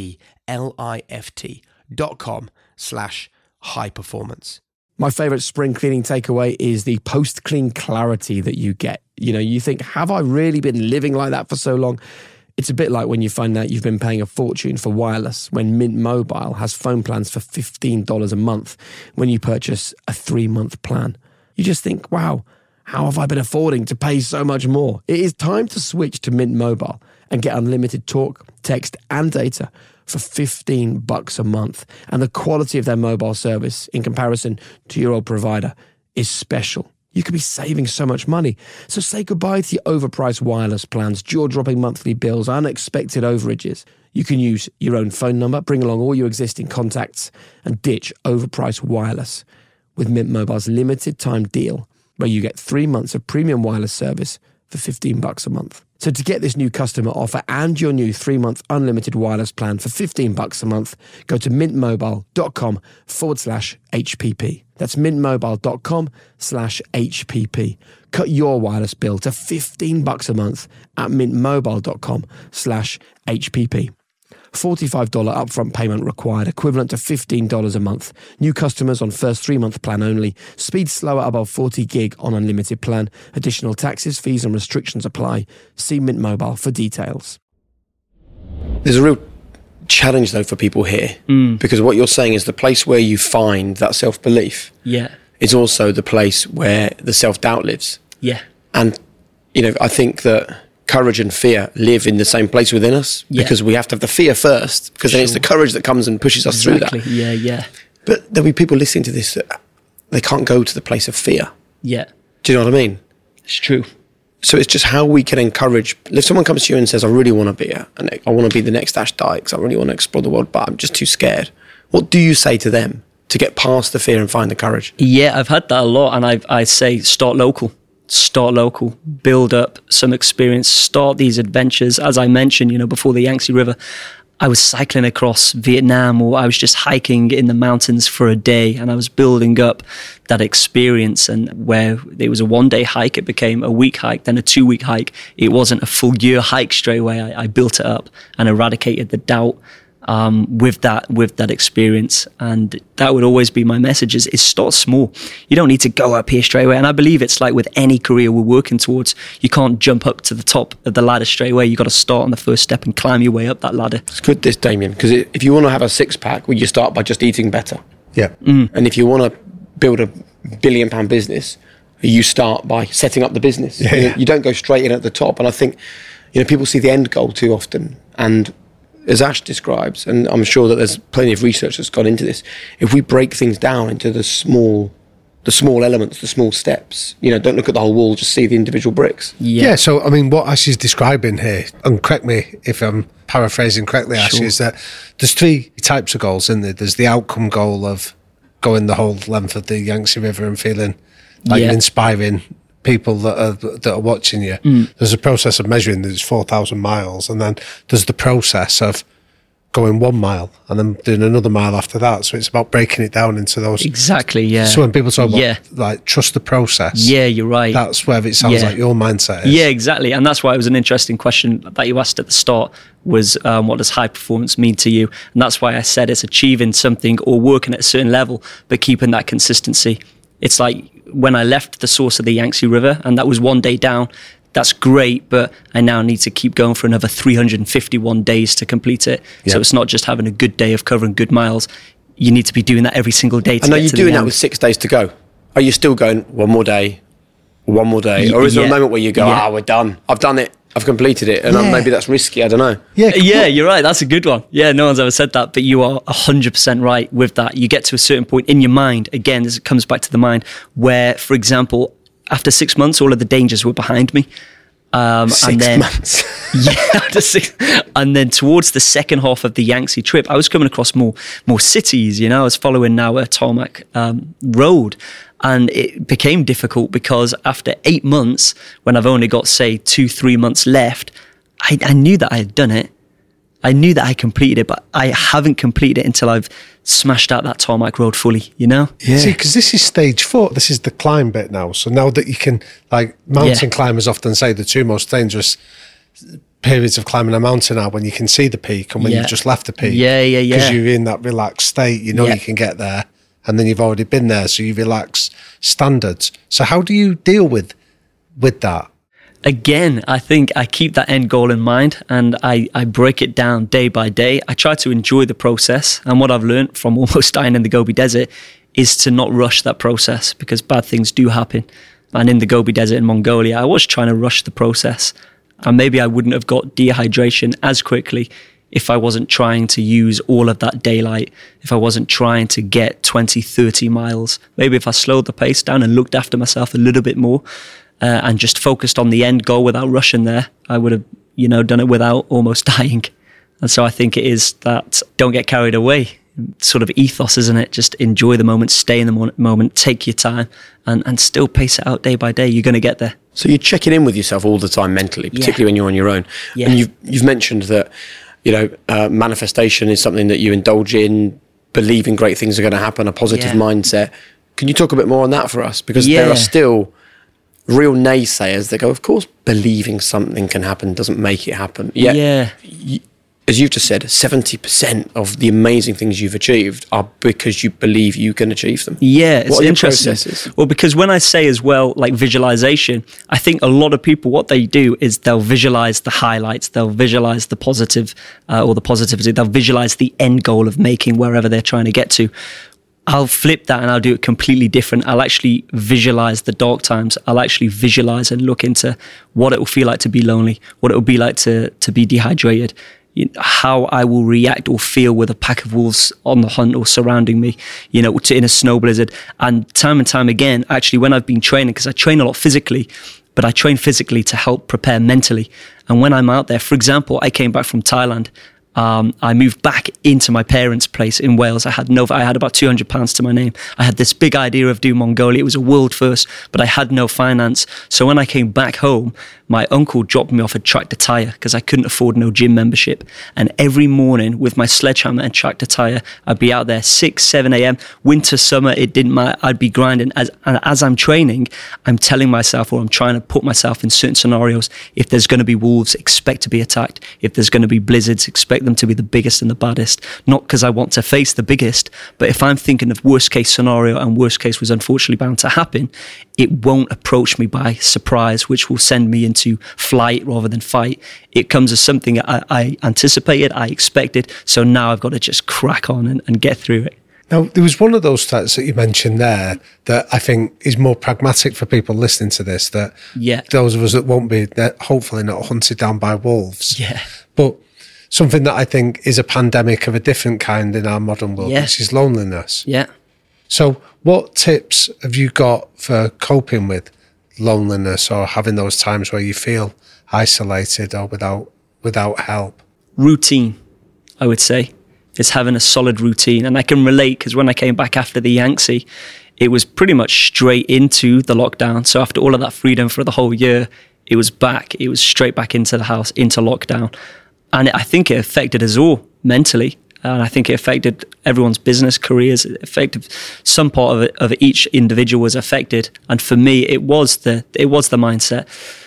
S1: L-I-F-T dot com slash high performance. My favorite spring cleaning takeaway is the post-clean clarity that you get. You know, you think, have I really been living like that for so long? It's a bit like when you find out you've been paying a fortune for wireless when Mint Mobile has phone plans for fifteen dollars a month when you purchase a three-month plan. You just think, wow, how have I been affording to pay so much more? It is time to switch to Mint Mobile and get unlimited talk, text, and data for fifteen bucks a month. And the quality of their mobile service in comparison to your old provider is special. You could be saving so much money. So say goodbye to your overpriced wireless plans, jaw-dropping monthly bills, unexpected overages. You can use your own phone number, bring along all your existing contacts, and ditch overpriced wireless with Mint Mobile's limited time deal, where you get three months of premium wireless service for fifteen bucks a month. So to get this new customer offer and your new three-month unlimited wireless plan for fifteen bucks a month, go to mintmobile.com forward slash HPP. That's mintmobile.com slash HPP. Cut your wireless bill to fifteen bucks a month at mintmobile.com slash HPP. forty-five dollars upfront payment required, equivalent to fifteen dollars a month. New customers on first three-month plan only. Speed slower above forty gig on unlimited plan. Additional taxes, fees and restrictions apply. See Mint Mobile for details. There's a real challenge, though, for people here. Mm. Because what you're saying is the place where you find that self-belief
S2: yeah.
S1: is also the place where the self-doubt lives.
S2: Yeah.
S1: And, you know, I think that courage and fear live in the same place within us yeah. because we have to have the fear first, because sure. then it's the courage that comes and pushes us
S2: exactly.
S1: through that.
S2: Yeah, yeah.
S1: But there'll be people listening to this that they can't go to the place of fear.
S2: Yeah.
S1: Do you know what I mean?
S2: It's true.
S1: So it's just how we can encourage. If someone comes to you and says, I really want to be a, I want to be the next Ash Dykes, I really want to explore the world, but I'm just too scared. What do you say to them to get past the fear and find the courage?
S2: Yeah, I've had that a lot. And I I say start local. Start local, build up some experience, start these adventures. As I mentioned, you know, before the Yangtze River, I was cycling across Vietnam, or I was just hiking in the mountains for a day, and I was building up that experience. And where it was a one-day hike, it became a week hike, then a two-week hike. It wasn't a full year hike straight away. I, I built it up and eradicated the doubt um, with that with that experience. And that would always be my message: is, is start small. You don't need to go up here straight away. And I believe it's like with any career we're working towards, you can't jump up to the top of the ladder straight away. You got to start on the first step and climb your way up that ladder.
S1: It's good, this, Damien, because if you want to have a six-pack, well, you start by just eating better.
S5: Yeah.
S1: Mm. And if you want to build a billion-pound business, you start by setting up the business.
S5: Yeah,
S1: you,
S5: yeah.
S1: you don't go straight in at the top. And I think, you know, people see the end goal too often. And as Ash describes, and I'm sure that there's plenty of research that's gone into this, if we break things down into the small the small elements, the small steps, you know, don't look at the whole wall, just see the individual bricks.
S5: Yeah, yeah so, I mean, what Ash is describing here, and correct me if I'm paraphrasing correctly, Ash, sure. is that there's three types of goals, isn't there? There's the outcome goal of going the whole length of the Yangtze River and feeling like yeah. you're inspiring people that are that are watching you. Mm. There's a process of measuring that it's four thousand miles, and then there's the process of going one mile and then doing another mile after that. So it's about breaking it down into those.
S2: Exactly, yeah.
S5: So when people talk about,
S2: yeah.
S5: like, trust the process.
S2: Yeah, you're right.
S5: That's where it sounds
S2: yeah.
S5: like your mindset is.
S2: Yeah, exactly. And that's why it was an interesting question that you asked at the start was, um, what does high performance mean to you? And that's why I said it's achieving something or working at a certain level, but keeping that consistency. It's like when I left the source of the Yangtze River, and that was one day down, that's great, but I now need to keep going for another three hundred fifty-one days to complete it. Yep. So it's not just having a good day of covering good miles. You need to be doing that every single day to
S1: And are
S2: get
S1: you
S2: to
S1: doing
S2: the
S1: that
S2: end.
S1: with six days to go? Are you still going one more day, one more day? Or is there
S2: yeah.
S1: a moment where you go, ah,
S2: yeah.
S1: oh, we're done. I've done it. I've completed it. And
S5: yeah.
S1: maybe that's risky. I don't know.
S5: Yeah,
S2: yeah, you're right. That's a good one. Yeah, no one's ever said that, but you are one hundred percent right with that. You get to a certain point in your mind, again, this comes back to the mind, where, for example, after six months, all of the dangers were behind me. Um,
S1: six
S2: and then,
S1: months.
S2: yeah, after six, and then towards the second half of the Yangtze trip, I was coming across more more cities. You know, I was following now a tarmac um, road, and it became difficult because after eight months, when I've only got say two, three months left, I, I knew that I had done it. I knew that I completed it, but I haven't completed it until I've smashed out that tarmac road fully, you know?
S5: Yeah. See, because this is stage four. This is the climb bit now. So now that you can, like, mountain
S2: yeah.
S5: climbers often say the two most dangerous periods of climbing a mountain are when you can see the peak and when
S2: Yeah.
S5: you've just left the peak.
S2: Yeah, yeah, yeah.
S5: Because you're in that relaxed state, you know
S2: Yeah.
S5: you can get there, and then you've already been there, so you relax standards. So how do you deal with with that?
S2: Again, I think I keep that end goal in mind and I, I break it down day by day. I try to enjoy the process. And what I've learned from almost dying in the Gobi Desert is to not rush that process, because bad things do happen. And in the Gobi Desert in Mongolia, I was trying to rush the process. And maybe I wouldn't have got dehydration as quickly if I wasn't trying to use all of that daylight, if I wasn't trying to get twenty, thirty miles. Maybe if I slowed the pace down and looked after myself a little bit more, Uh, and just focused on the end goal without rushing there, I would have, you know, done it without almost dying. And so I think it is that don't get carried away sort of ethos, isn't it? Just enjoy the moment, stay in the mo- moment, take your time, and, and still pace it out day by day. You're going to get there.
S1: So you're checking in with yourself all the time mentally, particularly
S2: Yeah.
S1: when you're on your own.
S2: Yeah.
S1: And you've, you've mentioned that, you know, uh, manifestation is something that you indulge in, believing great things are going to happen, a positive
S2: Yeah.
S1: mindset. Can you talk a bit more on that for us? Because there
S2: Yeah.
S1: are still real naysayers that go, of course, believing something can happen doesn't make it happen. Yet,
S2: Yeah.
S1: y- as you've just said, seventy percent of the amazing things you've achieved are because you believe you can achieve them.
S2: Yeah, it's
S1: What are your
S2: interesting.
S1: processes?
S2: Well, because when I say as well, like visualization, I think a lot of people, what they do is they'll visualize the highlights, they'll visualize the positive uh, or the positivity, they'll visualize the end goal of making wherever they're trying to get to. I'll flip that and I'll do it completely different. I'll actually visualize the dark times. I'll actually visualize and look into what it will feel like to be lonely, what it will be like to, to be dehydrated, you know, how I will react or feel with a pack of wolves on the hunt or surrounding me, you know, to, in a snow blizzard. And time and time again, actually, when I've been training, because I train a lot physically, but I train physically to help prepare mentally. And when I'm out there, for example, I came back from Thailand. Um, I moved back into my parents' place in Wales. I had no, I had about two hundred pounds to my name. I had this big idea of doing Mongolia. It was a world first, but I had no finance. So when I came back home, my uncle dropped me off a tractor tyre because I couldn't afford no gym membership. And every morning with my sledgehammer and tractor tyre, I'd be out there six, seven a.m. Winter, summer, it didn't matter. I'd be grinding. As, and as I'm training, I'm telling myself, or I'm trying to put myself in certain scenarios. If there's going to be wolves, expect to be attacked. If there's going to be blizzards, expect them to be the biggest and the baddest. Not because I want to face the biggest, but if I'm thinking of worst case scenario, and worst case was unfortunately bound to happen, it won't approach me by surprise, which will send me into flight rather than fight. It comes as something I, I anticipated, I expected, so now I've got to just crack on and, and get through it.
S5: Now, there was one of those stats that you mentioned there that I think is more pragmatic for people listening to this, that
S2: Yeah.
S5: those of us that won't be, that hopefully not hunted down by wolves.
S2: Yeah.
S5: But something that I think is a pandemic of a different kind in our modern world,
S2: Yeah.
S5: which is loneliness.
S2: Yeah.
S5: So what tips have you got for coping with loneliness or having those times where you feel isolated or without without help?
S2: Routine, I would say, is having a solid routine. And I can relate because when I came back after the Yangtze, it was pretty much straight into the lockdown. So after all of that freedom for the whole year, it was back. It was straight back into the house, into lockdown. And I think it affected us all mentally. And I think it affected everyone's business careers. It affected some part of it, of each individual was affected. And for me, it was the it was the mindset.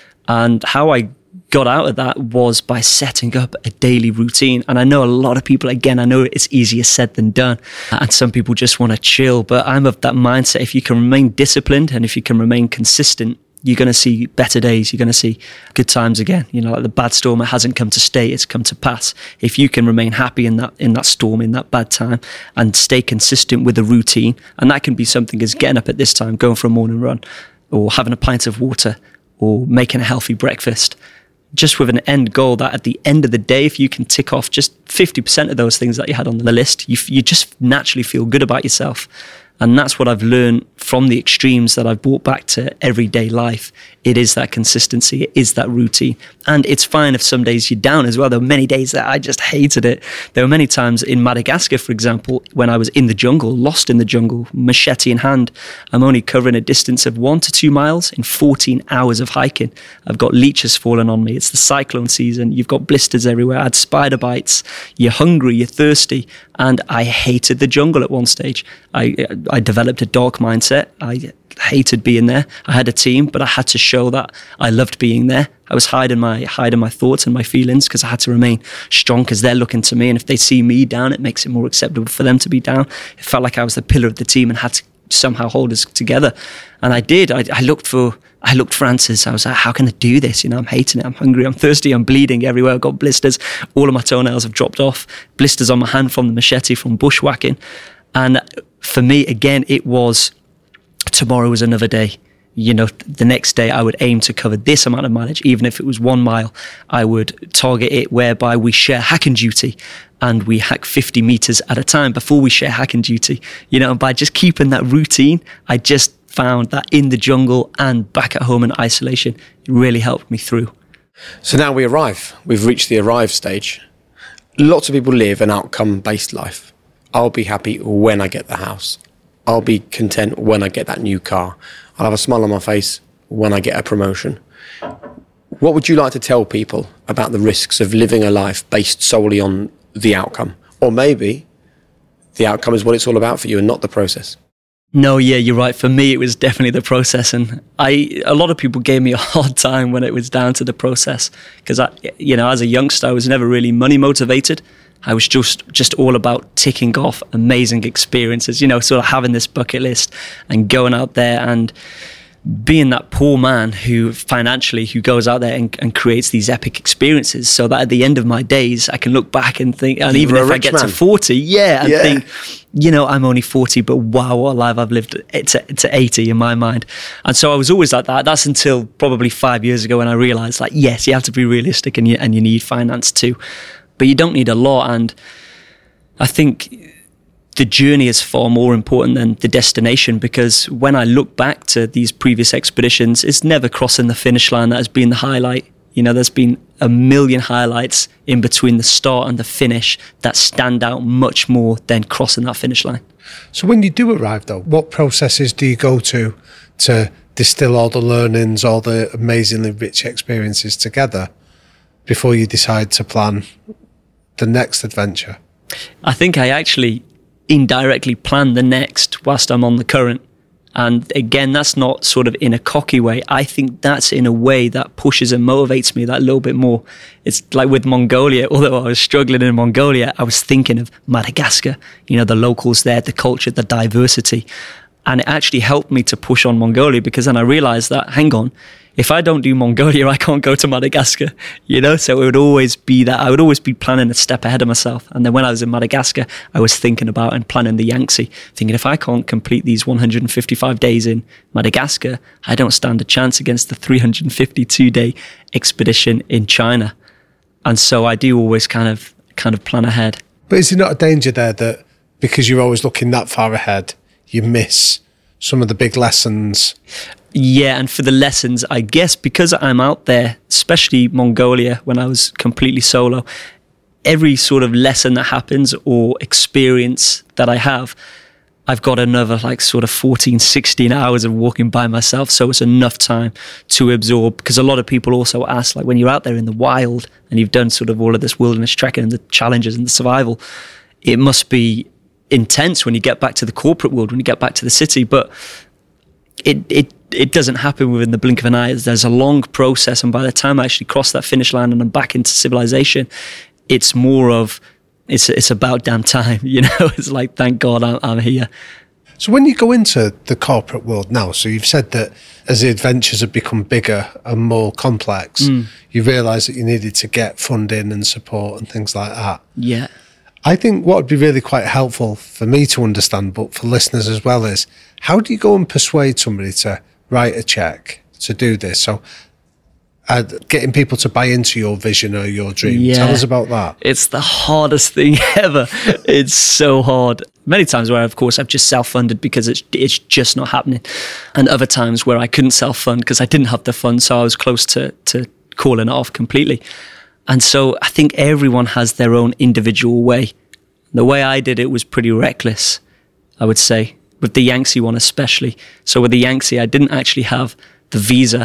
S2: And how I got out of that was by setting up a daily routine. And I know a lot of people, again, I know it's easier said than done. And some people just want to chill. But I'm of that mindset. If you can remain disciplined and if you can remain consistent, you're going to see better days. You're going to see good times again. You know, like the bad storm, it hasn't come to stay, it's come to pass. If you can remain happy in that in that storm, in that bad time, and stay consistent with the routine, and that can be something as getting up at this time, going for a morning run, or having a pint of water, or making a healthy breakfast, just with an end goal that at the end of the day, if you can tick off just fifty percent of those things that you had on the list, you, you just naturally feel good about yourself. And that's what I've learned from the extremes that I've brought back to everyday life. It is that consistency. It is that routine. And it's fine if some days you're down as well. There were many days that I just hated it. There were many times in Madagascar, for example, when I was in the jungle, lost in the jungle, machete in hand. I'm only covering a distance of one to two miles in fourteen hours of hiking. I've got leeches falling on me. It's the cyclone season. You've got blisters everywhere. I had spider bites. You're hungry. You're thirsty. And I hated the jungle at one stage. I I developed a dark mindset. I hated being there. I had a team, but I had to show that I loved being there. I was hiding my hiding my thoughts and my feelings because I had to remain strong because they're looking to me. And if they see me down, it makes it more acceptable for them to be down. It felt like I was the pillar of the team and had to somehow hold us together. And I did. I, I looked for I looked for answers. I was like, how can I do this? You know, I'm hating it. I'm hungry. I'm thirsty. I'm bleeding everywhere. I've got blisters. All of my toenails have dropped off. Blisters on my hand from the machete from bushwhacking. And for me, again, it was tomorrow was another day. You know, the next day I would aim to cover this amount of mileage, even if it was one mile. I would target it whereby we share hacking duty and we hack fifty meters at a time before we share hacking duty. You know, and by just keeping that routine, I just found that in the jungle and back at home in isolation, it really helped me through.
S1: So now we arrive. We've reached the arrive stage. Lots of people live an outcome-based life. I'll be happy when I get the house. I'll be content when I get that new car. I'll have a smile on my face when I get a promotion. What would you like to tell people about the risks of living a life based solely on the outcome? Or maybe the outcome is what it's all about for you and not the process.
S2: No, yeah, you're right. For me, it was definitely the process. And I, a lot of people gave me a hard time when it was down to the process. Because, I, you know, as a youngster, I was never really money motivated. I was just, just all about ticking off amazing experiences, you know, sort of having this bucket list and going out there and being that poor man who financially, who goes out there and, and creates these epic experiences so that at the end of my days, I can look back and think, and
S1: you
S2: even if I get man. to forty, yeah, and
S1: yeah.
S2: think, you know, I'm only forty, but wow, what a life I've lived to, to eighty in my mind. And so I was always like that. That's until probably five years ago when I realized, like, yes, you have to be realistic and you, and you need finance too. But you don't need a lot. And I think the journey is far more important than the destination, because when I look back to these previous expeditions, it's never crossing the finish line that has been the highlight. You know, there's been a million highlights in between the start and the finish that stand out much more than crossing that finish line.
S5: So when you do arrive, though, what processes do you go to to distill all the learnings, all the amazingly rich experiences together before you decide to plan the next adventure?
S2: I think I actually indirectly plan the next whilst I'm on the current. And again, that's not sort of in a cocky way. I think that's in a way that pushes and motivates me that little bit more. It's like with Mongolia, although I was struggling in Mongolia, I was thinking of Madagascar, you know, the locals there, the culture, the diversity. And it actually helped me to push on Mongolia, because then I realized that, hang on, if I don't do Mongolia, I can't go to Madagascar, you know? So it would always be that, I would always be planning a step ahead of myself. And then when I was in Madagascar, I was thinking about and planning the Yangtze, thinking if I can't complete these one hundred fifty-five days in Madagascar, I don't stand a chance against the three hundred fifty-two day expedition in China. And so I do always kind of, kind of plan ahead.
S5: But is there not a danger there that because you're always looking that far ahead, you miss some of the big lessons?
S2: Yeah, and for the lessons, I guess because I'm out there, especially Mongolia, when I was completely solo, every sort of lesson that happens or experience that I have, I've got another like sort of fourteen, sixteen hours of walking by myself. So it's enough time to absorb, because a lot of people also ask, like, when you're out there in the wild and you've done sort of all of this wilderness trekking and the challenges and the survival, it must be intense when you get back to the corporate world, when you get back to the city. But it it it doesn't happen within the blink of an eye. There's a long process, and by the time I actually cross that finish line and I'm back into civilization, it's more of it's it's about damn time, you know. It's like, thank God I'm, I'm here.
S5: So when you go into the corporate world now, so you've said that as the adventures have become bigger and more complex, mm. you realise that you needed to get funding and support and things like that.
S2: Yeah.
S5: I think what would be really quite helpful for me to understand, but for listeners as well, is how do you go and persuade somebody to write a check to do this? So uh, getting people to buy into your vision or your dream. Yeah. Tell us about that.
S2: It's the hardest thing ever. It's so hard. Many times where, of course, I've just self-funded because it's it's just not happening. And other times where I couldn't self-fund because I didn't have the funds, so I was close to, to calling it off completely. And so I think everyone has their own individual way. The way I did it was pretty reckless, I would say, with the Yangtze one especially. So with the Yangtze, I didn't actually have the visa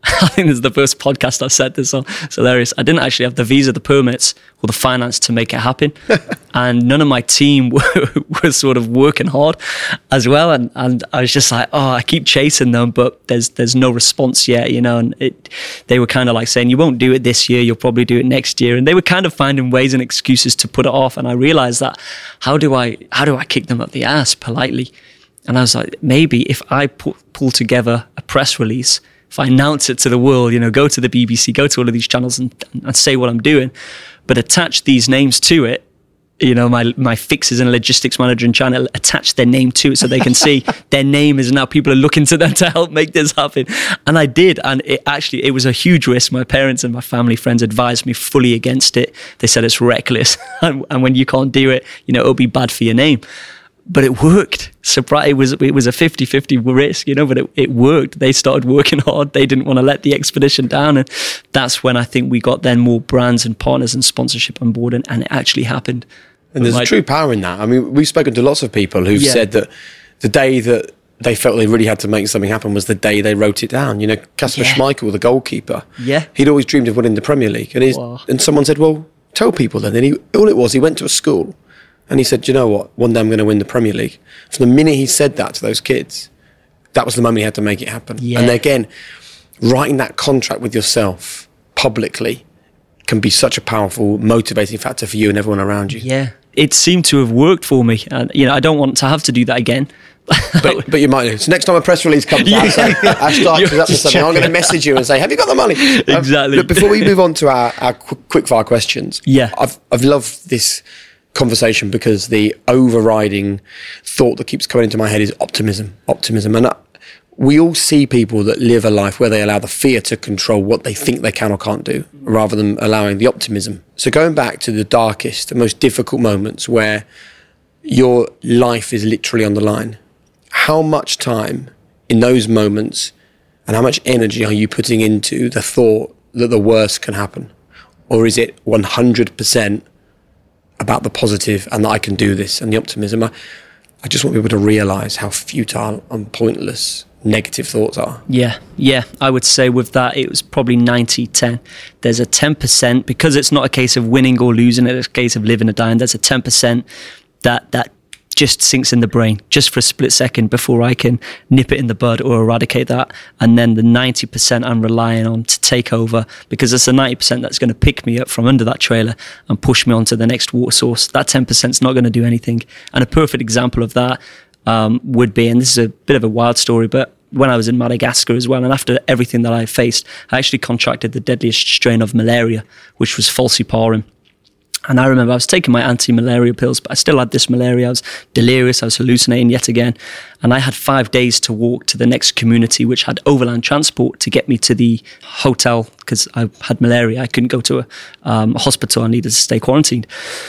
S2: I think this is the first podcast I've said this on. It's hilarious. I didn't actually have the visa, the permits, or the finance to make it happen. And none of my team were, were sort of working hard as well. And, and I was just like, oh, I keep chasing them, but there's there's no response yet, you know. And it, they were kind of like saying, you won't do it this year, you'll probably do it next year. And they were kind of finding ways and excuses to put it off. And I realized that, how do I how do I kick them up the ass politely? And I was like, maybe if I pu- pull together a press release, if I announce it to the world, you know, go to the B B C, go to all of these channels and, and say what I'm doing, but attach these names to it, you know, my my fixes and logistics manager in China attach their name to it so they can see their name is now, people are looking to them to help make this happen. And I did. And it actually, it was a huge risk. My parents and my family friends advised me fully against it. They said it's reckless. and, and when you can't do it, you know, it'll be bad for your name. But it worked. Surprise! It was it was a fifty-fifty risk, you know, but it, it worked. They started working hard. They didn't want to let the expedition down. And that's when I think we got then more brands and partners and sponsorship on board, and, and it actually happened.
S1: And there's like, true power in that. I mean, we've spoken to lots of people who've yeah. said that the day that they felt they really had to make something happen was the day they wrote it down. You know, Kasper yeah. Schmeichel, the goalkeeper,
S2: yeah,
S1: he'd always dreamed of winning the Premier League. And, wow. and someone said, well, tell people then. And he, all it was, he went to a school. And he said, you know what, one day I'm going to win the Premier League. From the minute he said that to those kids, that was the moment he had to make it happen. Yeah. And again, writing that contract with yourself publicly can be such a powerful motivating factor for you and everyone around you.
S2: Yeah, it seemed to have worked for me. And, you know, I don't want to have to do that again.
S1: but, but you might do. So next time a press release comes out, say, Ash Dykes is up to something, I'm going to message you and say, have you got the money?
S2: Exactly.
S1: Um, before we move on to our, our quick fire questions,
S2: yeah.
S1: I've, I've loved this conversation because the overriding thought that keeps coming into my head is optimism. Optimism. And we all see people that live a life where they allow the fear to control what they think they can or can't do, rather than allowing the optimism. So going back to the darkest, the most difficult moments where your life is literally on the line, how much time in those moments and how much energy are you putting into the thought that the worst can happen? Or is it one hundred percent about the positive and that I can do this and the optimism? I, I just want people to realise how futile and pointless negative thoughts are.
S2: Yeah, yeah. I would say with that, it was probably ninety ten. There's a ten percent, because it's not a case of winning or losing, it's a case of living or dying. There's a ten percent that that just sinks in the brain just for a split second before I can nip it in the bud or eradicate that. And then the ninety percent I'm relying on to take over, because it's the ninety percent that's going to pick me up from under that trailer and push me on to the next water source. That ten percent is not going to do anything. And a perfect example of that um, would be, and this is a bit of a wild story, but when I was in Madagascar as well, and after everything that I faced, I actually contracted the deadliest strain of malaria, which was falciparum. And I remember I was taking my anti-malaria pills, but I still had this malaria. I was delirious. I was hallucinating yet again. And I had five days to walk to the next community, which had overland transport to get me to the hotel, because I had malaria. I couldn't go to a, um, a hospital. I needed to stay quarantined.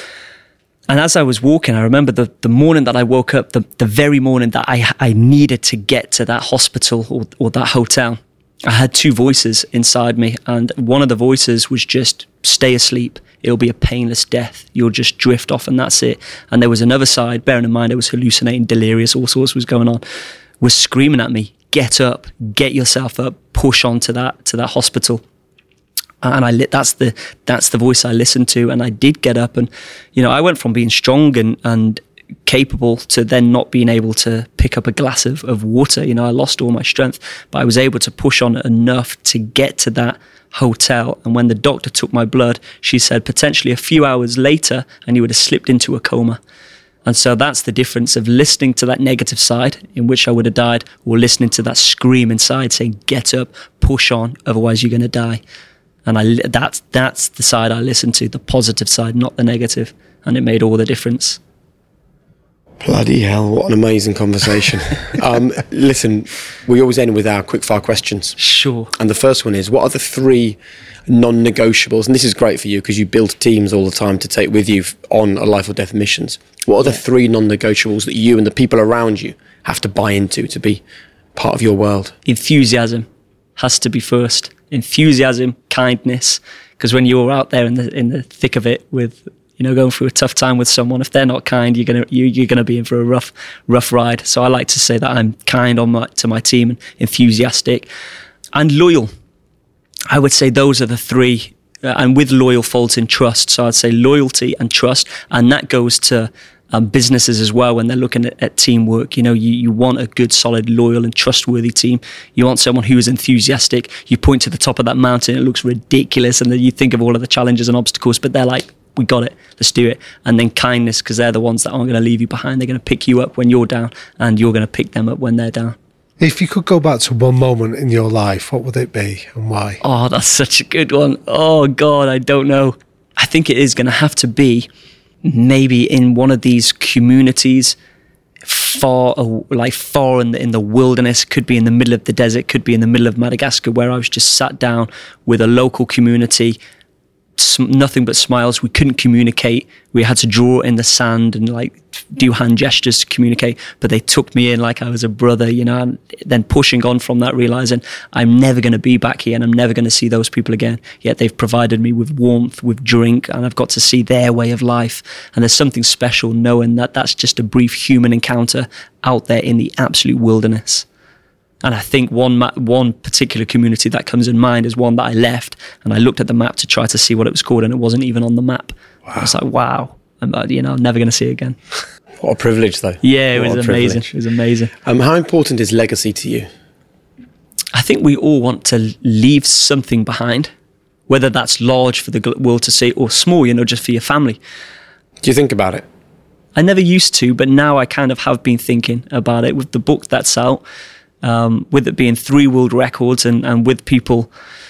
S2: And as I was walking, I remember the, the morning that I woke up, the, the very morning that I, I needed to get to that hospital or, or that hotel, I had two voices inside me. And one of the voices was just, stay asleep. It'll be a painless death. You'll just drift off and that's it. And there was another side, bearing in mind I was hallucinating, delirious, all sorts was going on, was screaming at me, get up, get yourself up, push on to that, to that hospital. And I that's the that's the voice I listened to, and I did get up. And, you know, I went from being strong and, and capable to then not being able to pick up a glass of, of water. You know, I lost all my strength, but I was able to push on enough to get to that hotel. And when the doctor took my blood, she said potentially a few hours later and you would have slipped into a coma. And so that's the difference of listening to that negative side in which I would have died, or listening to that scream inside saying, get up, push on, otherwise you're going to die. And I that's that's the side I listened to, the positive side, not the negative. And it made all the difference.
S1: Bloody hell, what an amazing conversation. um, listen, we always end with our quickfire questions.
S2: Sure.
S1: And the first one is, what are the three non-negotiables? And this is great for you because you build teams all the time to take with you on a life or death missions. What are the three non-negotiables that you and the people around you have to buy into to be part of your world?
S2: Enthusiasm has to be first. Enthusiasm, kindness, because when you're out there in the in the thick of it with, you know, going through a tough time with someone, if they're not kind, you're gonna you, you're gonna be in for a rough rough ride. So I like to say that I'm kind on my to my team and enthusiastic and loyal. I would say those are the three, uh, and with loyal folds in trust. So I'd say loyalty and trust, and that goes to um, businesses as well when they're looking at, at teamwork. You know, you, you want a good, solid, loyal and trustworthy team. You want someone who is enthusiastic. You point to the top of that mountain, it looks ridiculous, and then you think of all of the challenges and obstacles, but they're like, we got it, let's do it. And then kindness, because they're the ones that aren't going to leave you behind. They're going to pick you up when you're down, and you're going to pick them up when they're down.
S5: If you could go back to one moment in your life, what would it be and why?
S2: Oh, that's such a good one. Oh, God, I don't know. I think it is going to have to be maybe in one of these communities far, like far in the, in the wilderness, could be in the middle of the desert, could be in the middle of Madagascar, where I was just sat down with a local community, nothing but smiles. We couldn't communicate. We had to draw in the sand and like do hand gestures to communicate, but they took me in like I was a brother, you know, and then pushing on from that, realizing I'm never going to be back here and I'm never going to see those people again. Yet they've provided me with warmth, with drink, and I've got to see their way of life. And there's something special knowing that that's just a brief human encounter out there in the absolute wilderness. And I think one ma- one particular community that comes in mind is one that I left, and I looked at the map to try to see what it was called, and it wasn't even on the map. Wow. I was like, wow, I'm, you know, I'm never going to see it again.
S1: What a privilege, though.
S2: Yeah, it
S1: what
S2: was amazing. Privilege. It was amazing.
S1: Um, how important is legacy to you?
S2: I think we all want to leave something behind, whether that's large for the world to see or small, you know, just for your family.
S1: Do you think about it?
S2: I never used to, but now I kind of have been thinking about it with the book that's out. Um, with it being three world records and, and with people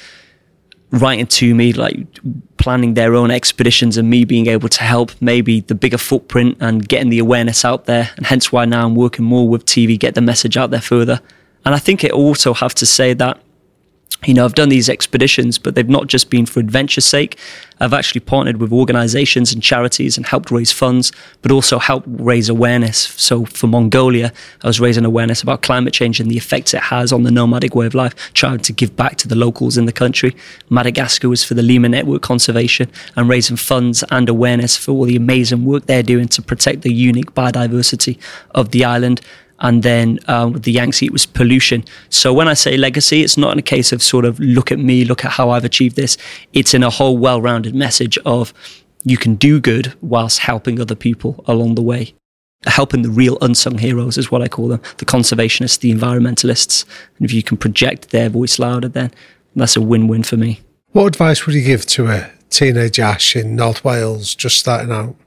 S2: writing to me, like planning their own expeditions and me being able to help maybe the bigger footprint and getting the awareness out there. And hence why now I'm working more with T V, get the message out there further. And I think it also have to say that, you know, I've done these expeditions, but they've not just been for adventure's sake. I've actually partnered with organizations and charities and helped raise funds, but also helped raise awareness. So for Mongolia, I was raising awareness about climate change and the effects it has on the nomadic way of life, trying to give back to the locals in the country. Madagascar was for the Lemur Network Conservation and raising funds and awareness for all the amazing work they're doing to protect the unique biodiversity of the island. And then um, with the Yangtze, it was pollution. So when I say legacy, it's not in a case of sort of look at me, look at how I've achieved this. It's in a whole well-rounded message of you can do good whilst helping other people along the way. Helping the real unsung heroes is what I call them, the conservationists, the environmentalists. And if you can project their voice louder, then that's a win-win for me.
S5: What advice would you give to a teenage Ash in North Wales just starting out?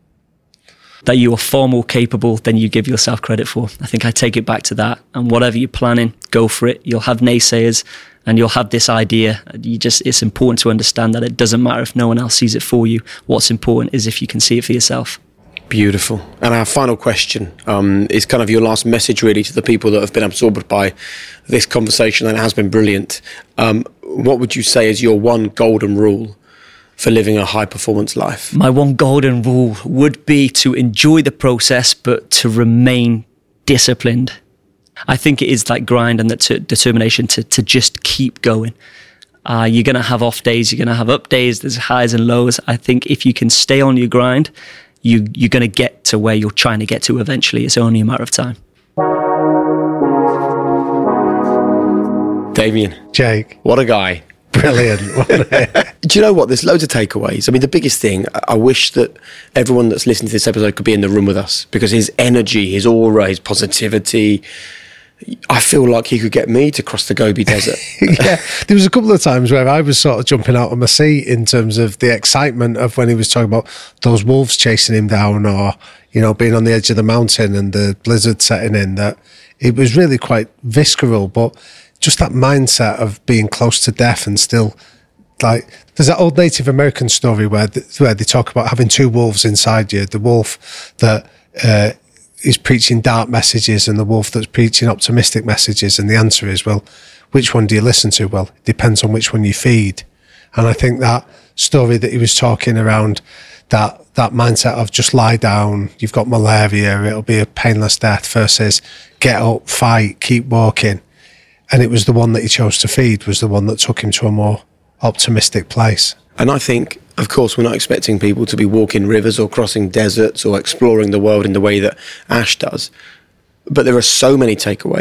S2: That you are far more capable than you give yourself credit for. I think I take it back to that. And whatever you're planning, go for it. You'll have naysayers and you'll have this idea. You just, it's important to understand that it doesn't matter if no one else sees it for you. What's important is if you can see it for yourself.
S1: Beautiful. And our final question um, is kind of your last message really to the people that have been absorbed by this conversation, and it has been brilliant. Um, what would you say is your one golden rule for living a high-performance life?
S2: My one golden rule would be to enjoy the process, but to remain disciplined. I think it is that grind and that t- determination to, to just keep going. Uh, you're going to have off days, you're going to have up days, there's highs and lows. I think if you can stay on your grind, you, you're going to get to where you're trying to get to eventually. It's only a matter of time.
S1: Damian.
S5: Jake.
S1: What a guy.
S5: Brilliant.
S1: Do you know what? There's loads of takeaways. I mean, the biggest thing, I wish that everyone that's listening to this episode could be in the room with us, because his energy, his aura, his positivity, I feel like he could get me to cross the Gobi Desert.
S5: Yeah, there was a couple of times where I was sort of jumping out of my seat in terms of the excitement of when he was talking about those wolves chasing him down, or, you know, being on the edge of the mountain and the blizzard setting in, that it was really quite visceral, but just that mindset of being close to death and still, like, there's that old Native American story where the, where they talk about having two wolves inside you, the wolf that uh, is preaching dark messages and the wolf that's preaching optimistic messages. And the answer is, well, which one do you listen to? Well, it depends on which one you feed. And I think that story that he was talking around, that that mindset of just lie down, you've got malaria, it'll be a painless death, versus get up, fight, keep walking. And it was the one that he chose to feed, was the one that took him to a more optimistic place.
S1: And I think, of course, we're not expecting people to be walking rivers or crossing deserts or exploring the world in the way that Ash does. But there are so many takeaways that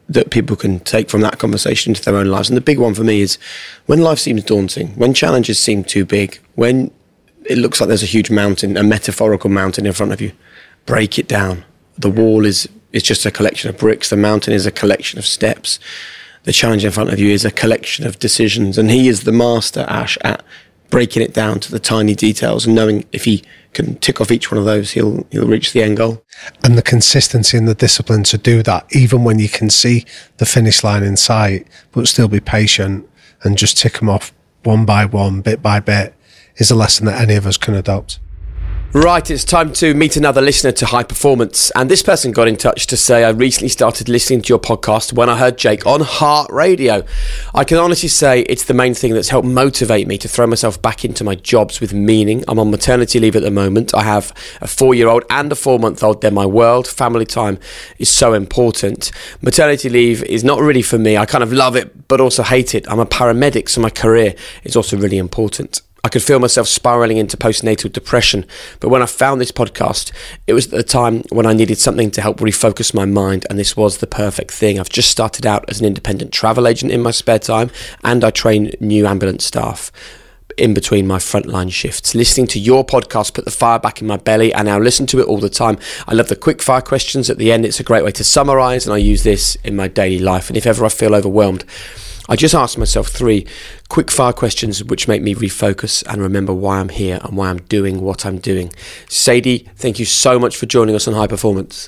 S1: that people can take from that conversation into their own lives. And the big one for me is when life seems daunting, when challenges seem too big, when it looks like there's a huge mountain, a metaphorical mountain in front of you, break it down. The wall is, is just a collection of bricks. The mountain is a collection of steps. The challenge in front of you is a collection of decisions. And he is the master, Ash, at breaking it down to the tiny details and knowing if he can tick off each one of those, he'll he'll reach the end goal.
S5: And the consistency and the discipline to do that, even when you can see the finish line in sight, but still be patient and just tick them off one by one, bit by bit, is a lesson that any of us can adopt.
S1: Right, it's time to meet another listener to High Performance. And this person got in touch to say, I recently started listening to your podcast when I heard Jake on Heart Radio. I can honestly say it's the main thing that's helped motivate me to throw myself back into my jobs with meaning. I'm on maternity leave at the moment. I have a four-year-old and a four-month-old. They're my world. Family time is so important. Maternity leave is not really for me. I kind of love it, but also hate it. I'm a paramedic, so my career is also really important. I could feel myself spiraling into postnatal depression, but when I found this podcast, it was at the time when I needed something to help refocus my mind, and this was the perfect thing. I've just started out as an independent travel agent in my spare time, and I train new ambulance staff in between my frontline shifts. Listening to your podcast put the fire back in my belly, and I listen to it all the time. I love the quick fire questions at the end. It's a great way to summarise, and I use this in my daily life. And if ever I feel overwhelmed, I just ask myself three quick fire questions which make me refocus and remember why I'm here and why I'm doing what I'm doing. Sadie, thank you so much for joining us on High Performance.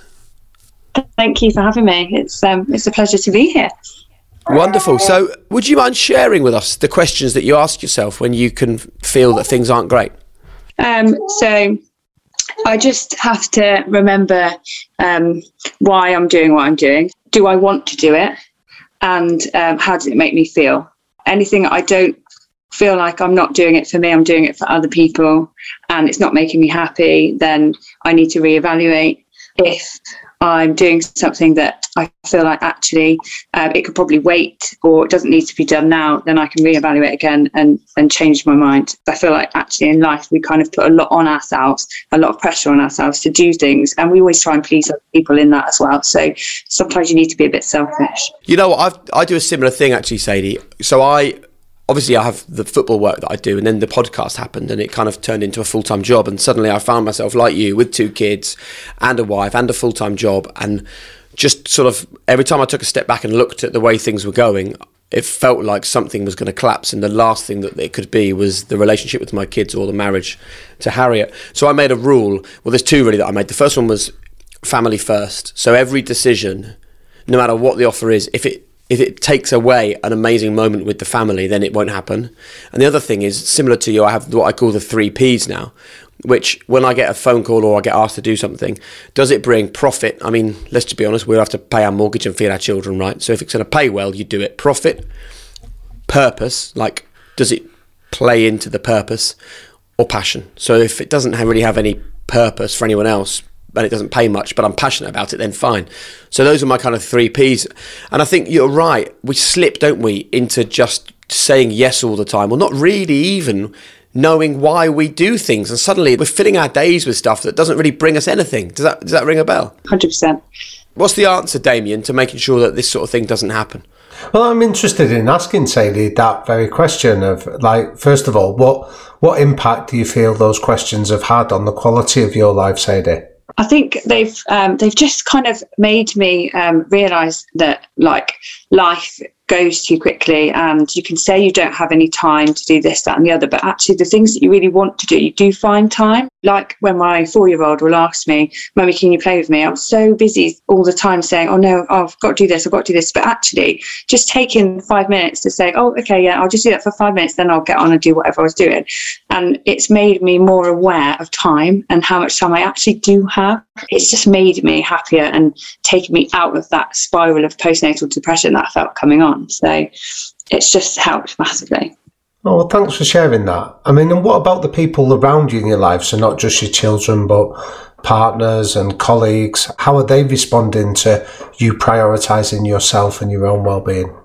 S7: Thank you for having me. It's um, it's a pleasure to be here.
S1: Wonderful. So would you mind sharing with us the questions that you ask yourself when you can feel that things aren't great?
S7: Um, so I just have to remember um, why I'm doing what I'm doing. Do I want to do it? And um, how does it make me feel? Anything I don't feel like I'm not doing it for me, I'm doing it for other people, and it's not making me happy, then I need to reevaluate. If I'm doing something that I feel like actually uh, it could probably wait or it doesn't need to be done now, then I can reevaluate again and, and change my mind. I feel like actually in life we kind of put a lot on ourselves, a lot of pressure on ourselves to do things, and we always try and please other people in that as well. So sometimes you need to be a bit selfish.
S1: You know what, I've, I do a similar thing actually, Sadie. So I... Obviously, I have the football work that I do, and then the podcast happened, and it kind of turned into a full-time job. And suddenly I found myself, like you, with two kids and a wife and a full-time job. And just sort of every time I took a step back and looked at the way things were going, it felt like something was going to collapse. And the last thing that it could be was the relationship with my kids or the marriage to Harriet. So I made a rule. Well, there's two really that I made. The first one was family first. So every decision, no matter what the offer is, if it If it takes away an amazing moment with the family, then it won't happen. And the other thing is, similar to you, I have what I call the three Ps now, which when I get a phone call or I get asked to do something, does it bring profit? I mean, let's just be honest, we'll have to pay our mortgage and feed our children, right? So if it's going to pay well, you do it. Profit, purpose, like does it play into the purpose, or passion? So if it doesn't have, really have any purpose for anyone else, and it doesn't pay much, but I'm passionate about it, then fine. So those are my kind of three Ps. And I think you're right. We slip, don't we, into just saying yes all the time, or not really even knowing why we do things. And suddenly we're filling our days with stuff that doesn't really bring us anything. Does that, does that ring a bell?
S7: one hundred percent.
S1: What's the answer, Damien, to making sure that this sort of thing doesn't happen?
S5: Well, I'm interested in asking Sadie that very question of, like, first of all, what what impact do you feel those questions have had on the quality of your life, Sadie?
S7: I think they've um, they've just kind of made me um, realise that like life goes too quickly, and you can say you don't have any time to do this, that and the other, but actually the things that you really want to do, you do find time. Like when my four-year-old will ask me, Mummy, can you play with me? I'm so busy all the time saying, oh no, oh, I've got to do this, I've got to do this. But actually just taking five minutes to say, oh, okay, yeah, I'll just do that for five minutes, then I'll get on and do whatever I was doing. And it's made me more aware of time and how much time I actually do have. It's just made me happier and taken me out of that spiral of postnatal depression that I felt coming on. So it's just helped massively.
S5: Oh, well, thanks for sharing that. I mean, and what about the people around you in your life? So not just your children, but partners and colleagues. How are they responding to you prioritising yourself and your own well-being?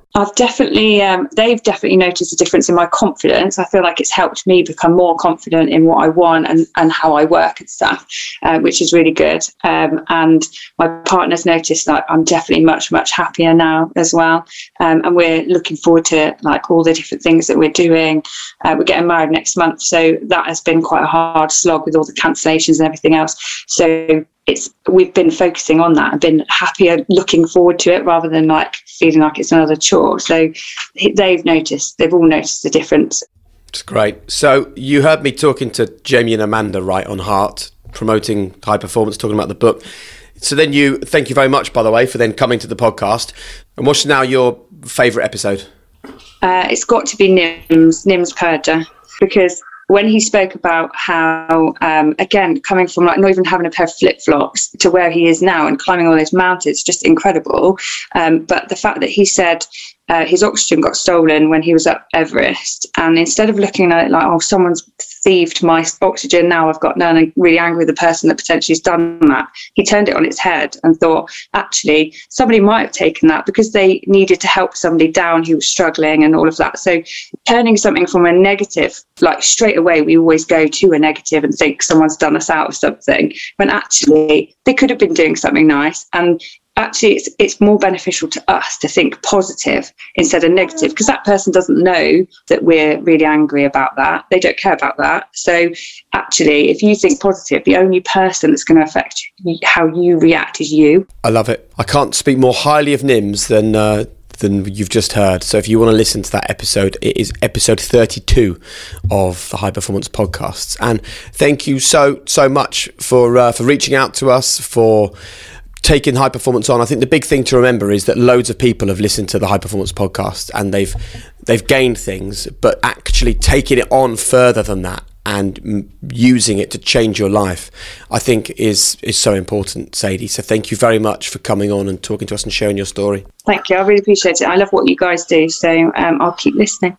S7: I've definitely, um, they've definitely noticed a difference in my confidence. I feel like it's helped me become more confident in what I want and, and how I work and stuff, uh, which is really good. Um, and my partner's noticed that I'm definitely much, much happier now as well. Um, and we're looking forward to like all the different things that we're doing. Uh, we're getting married next month. So that has been quite a hard slog with all the cancellations and everything else. So it's we've been focusing on that and been happier looking forward to it rather than like feeling like it's another chore. So they've noticed, they've all noticed the difference.
S1: It's great. So you heard me talking to Jamie and Amanda, right, on Heart, promoting high performance, talking about the book. So then you, thank you very much, by the way, for then coming to the podcast. And what's now your favourite episode?
S7: Uh, it's got to be Nims, Nims Purda, because when he spoke about how, um, again, coming from like not even having a pair of flip-flops to where he is now and climbing all those mountains, just incredible. Um, but the fact that he said uh, his oxygen got stolen when he was up Everest, and instead of looking at it like, oh, someone's thieved my oxygen, now I've got none, and really angry with the person that potentially has done that, he turned it on its head and thought, actually, somebody might have taken that because they needed to help somebody down who was struggling and all of that. So turning something from a negative, like straight away, we always go to a negative and think someone's done us out of something, when actually they could have been doing something nice. And actually it's it's more beneficial to us to think positive instead of negative, because that person doesn't know that we're really angry about that. They don't care about that. So actually, if you think positive, the only person that's going to affect how you react is you.
S1: I love it. I can't speak more highly of Nims than uh, than you've just heard. So if you want to listen to that episode, it is episode thirty-two of the High Performance Podcasts. And thank you so so much for uh, for reaching out to us, for taking high performance on. I think the big thing to remember is that loads of people have listened to the High Performance Podcast and they've they've gained things, but actually taking it on further than that and m- using it to change your life, I think is is so important, Sadie. So thank you very much for coming on and talking to us and sharing your story.
S7: Thank you. I really appreciate it. I love what you guys do, so um, I'll keep listening.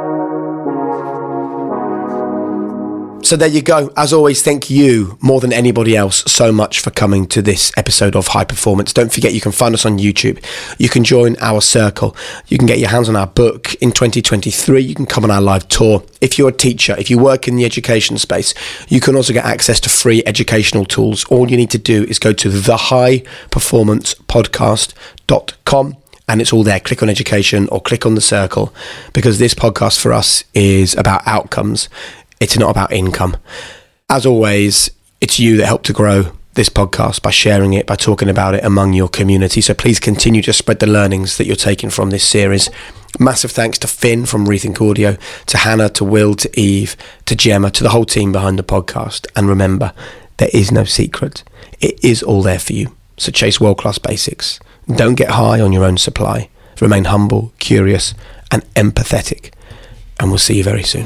S1: So there you go. As always, thank you more than anybody else so much for coming to this episode of High Performance. Don't forget, you can find us on YouTube. You can join our circle. You can get your hands on our book in twenty twenty-three. You can come on our live tour. If you're a teacher, if you work in the education space, you can also get access to free educational tools. All you need to do is go to the high performance podcast dot com. And it's all there. Click on education or click on the circle, because this podcast for us is about outcomes. It's not about income. As always, it's you that helped to grow this podcast by sharing it, by talking about it among your community. So please continue to spread the learnings that you're taking from this series. Massive thanks to Finn from Rethink Audio, to Hannah, to Will, to Eve, to Gemma, to the whole team behind the podcast. And remember, there is no secret. It is all there for you. So chase world-class basics. Don't get high on your own supply. Remain humble, curious, and empathetic. And we'll see you very soon.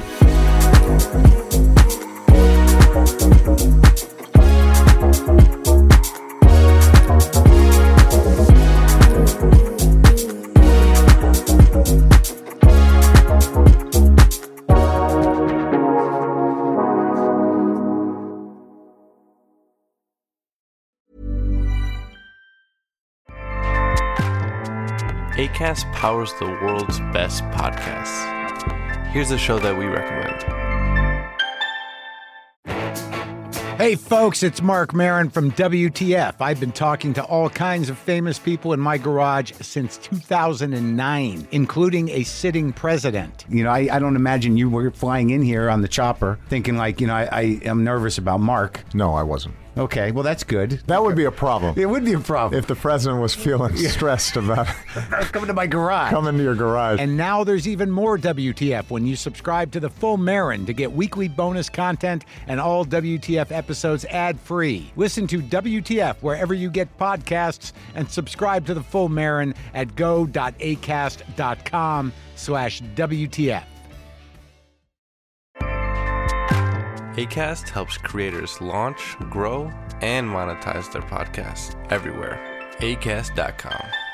S8: Acast powers the world's best podcasts. Here's a show that we recommend.
S9: Hey folks, it's Mark Maron from W T F. I've been talking to all kinds of famous people in my garage since two thousand nine, including a sitting president. You know, I, I don't imagine you were flying in here on the chopper thinking like, you know, I, I am nervous about Mark.
S10: No, I wasn't.
S9: Okay, well, that's good.
S10: That would be a problem.
S9: It would be a problem.
S10: If the president was feeling stressed about
S9: coming to my garage.
S10: Coming to your garage.
S9: And now there's even more W T F when you subscribe to the full Maron to get weekly bonus content and all W T F episodes ad-free. Listen to W T F wherever you get podcasts and subscribe to the full Maron at go.acast.com slash WTF.
S8: Acast helps creators launch, grow, and monetize their podcasts everywhere. acast dot com.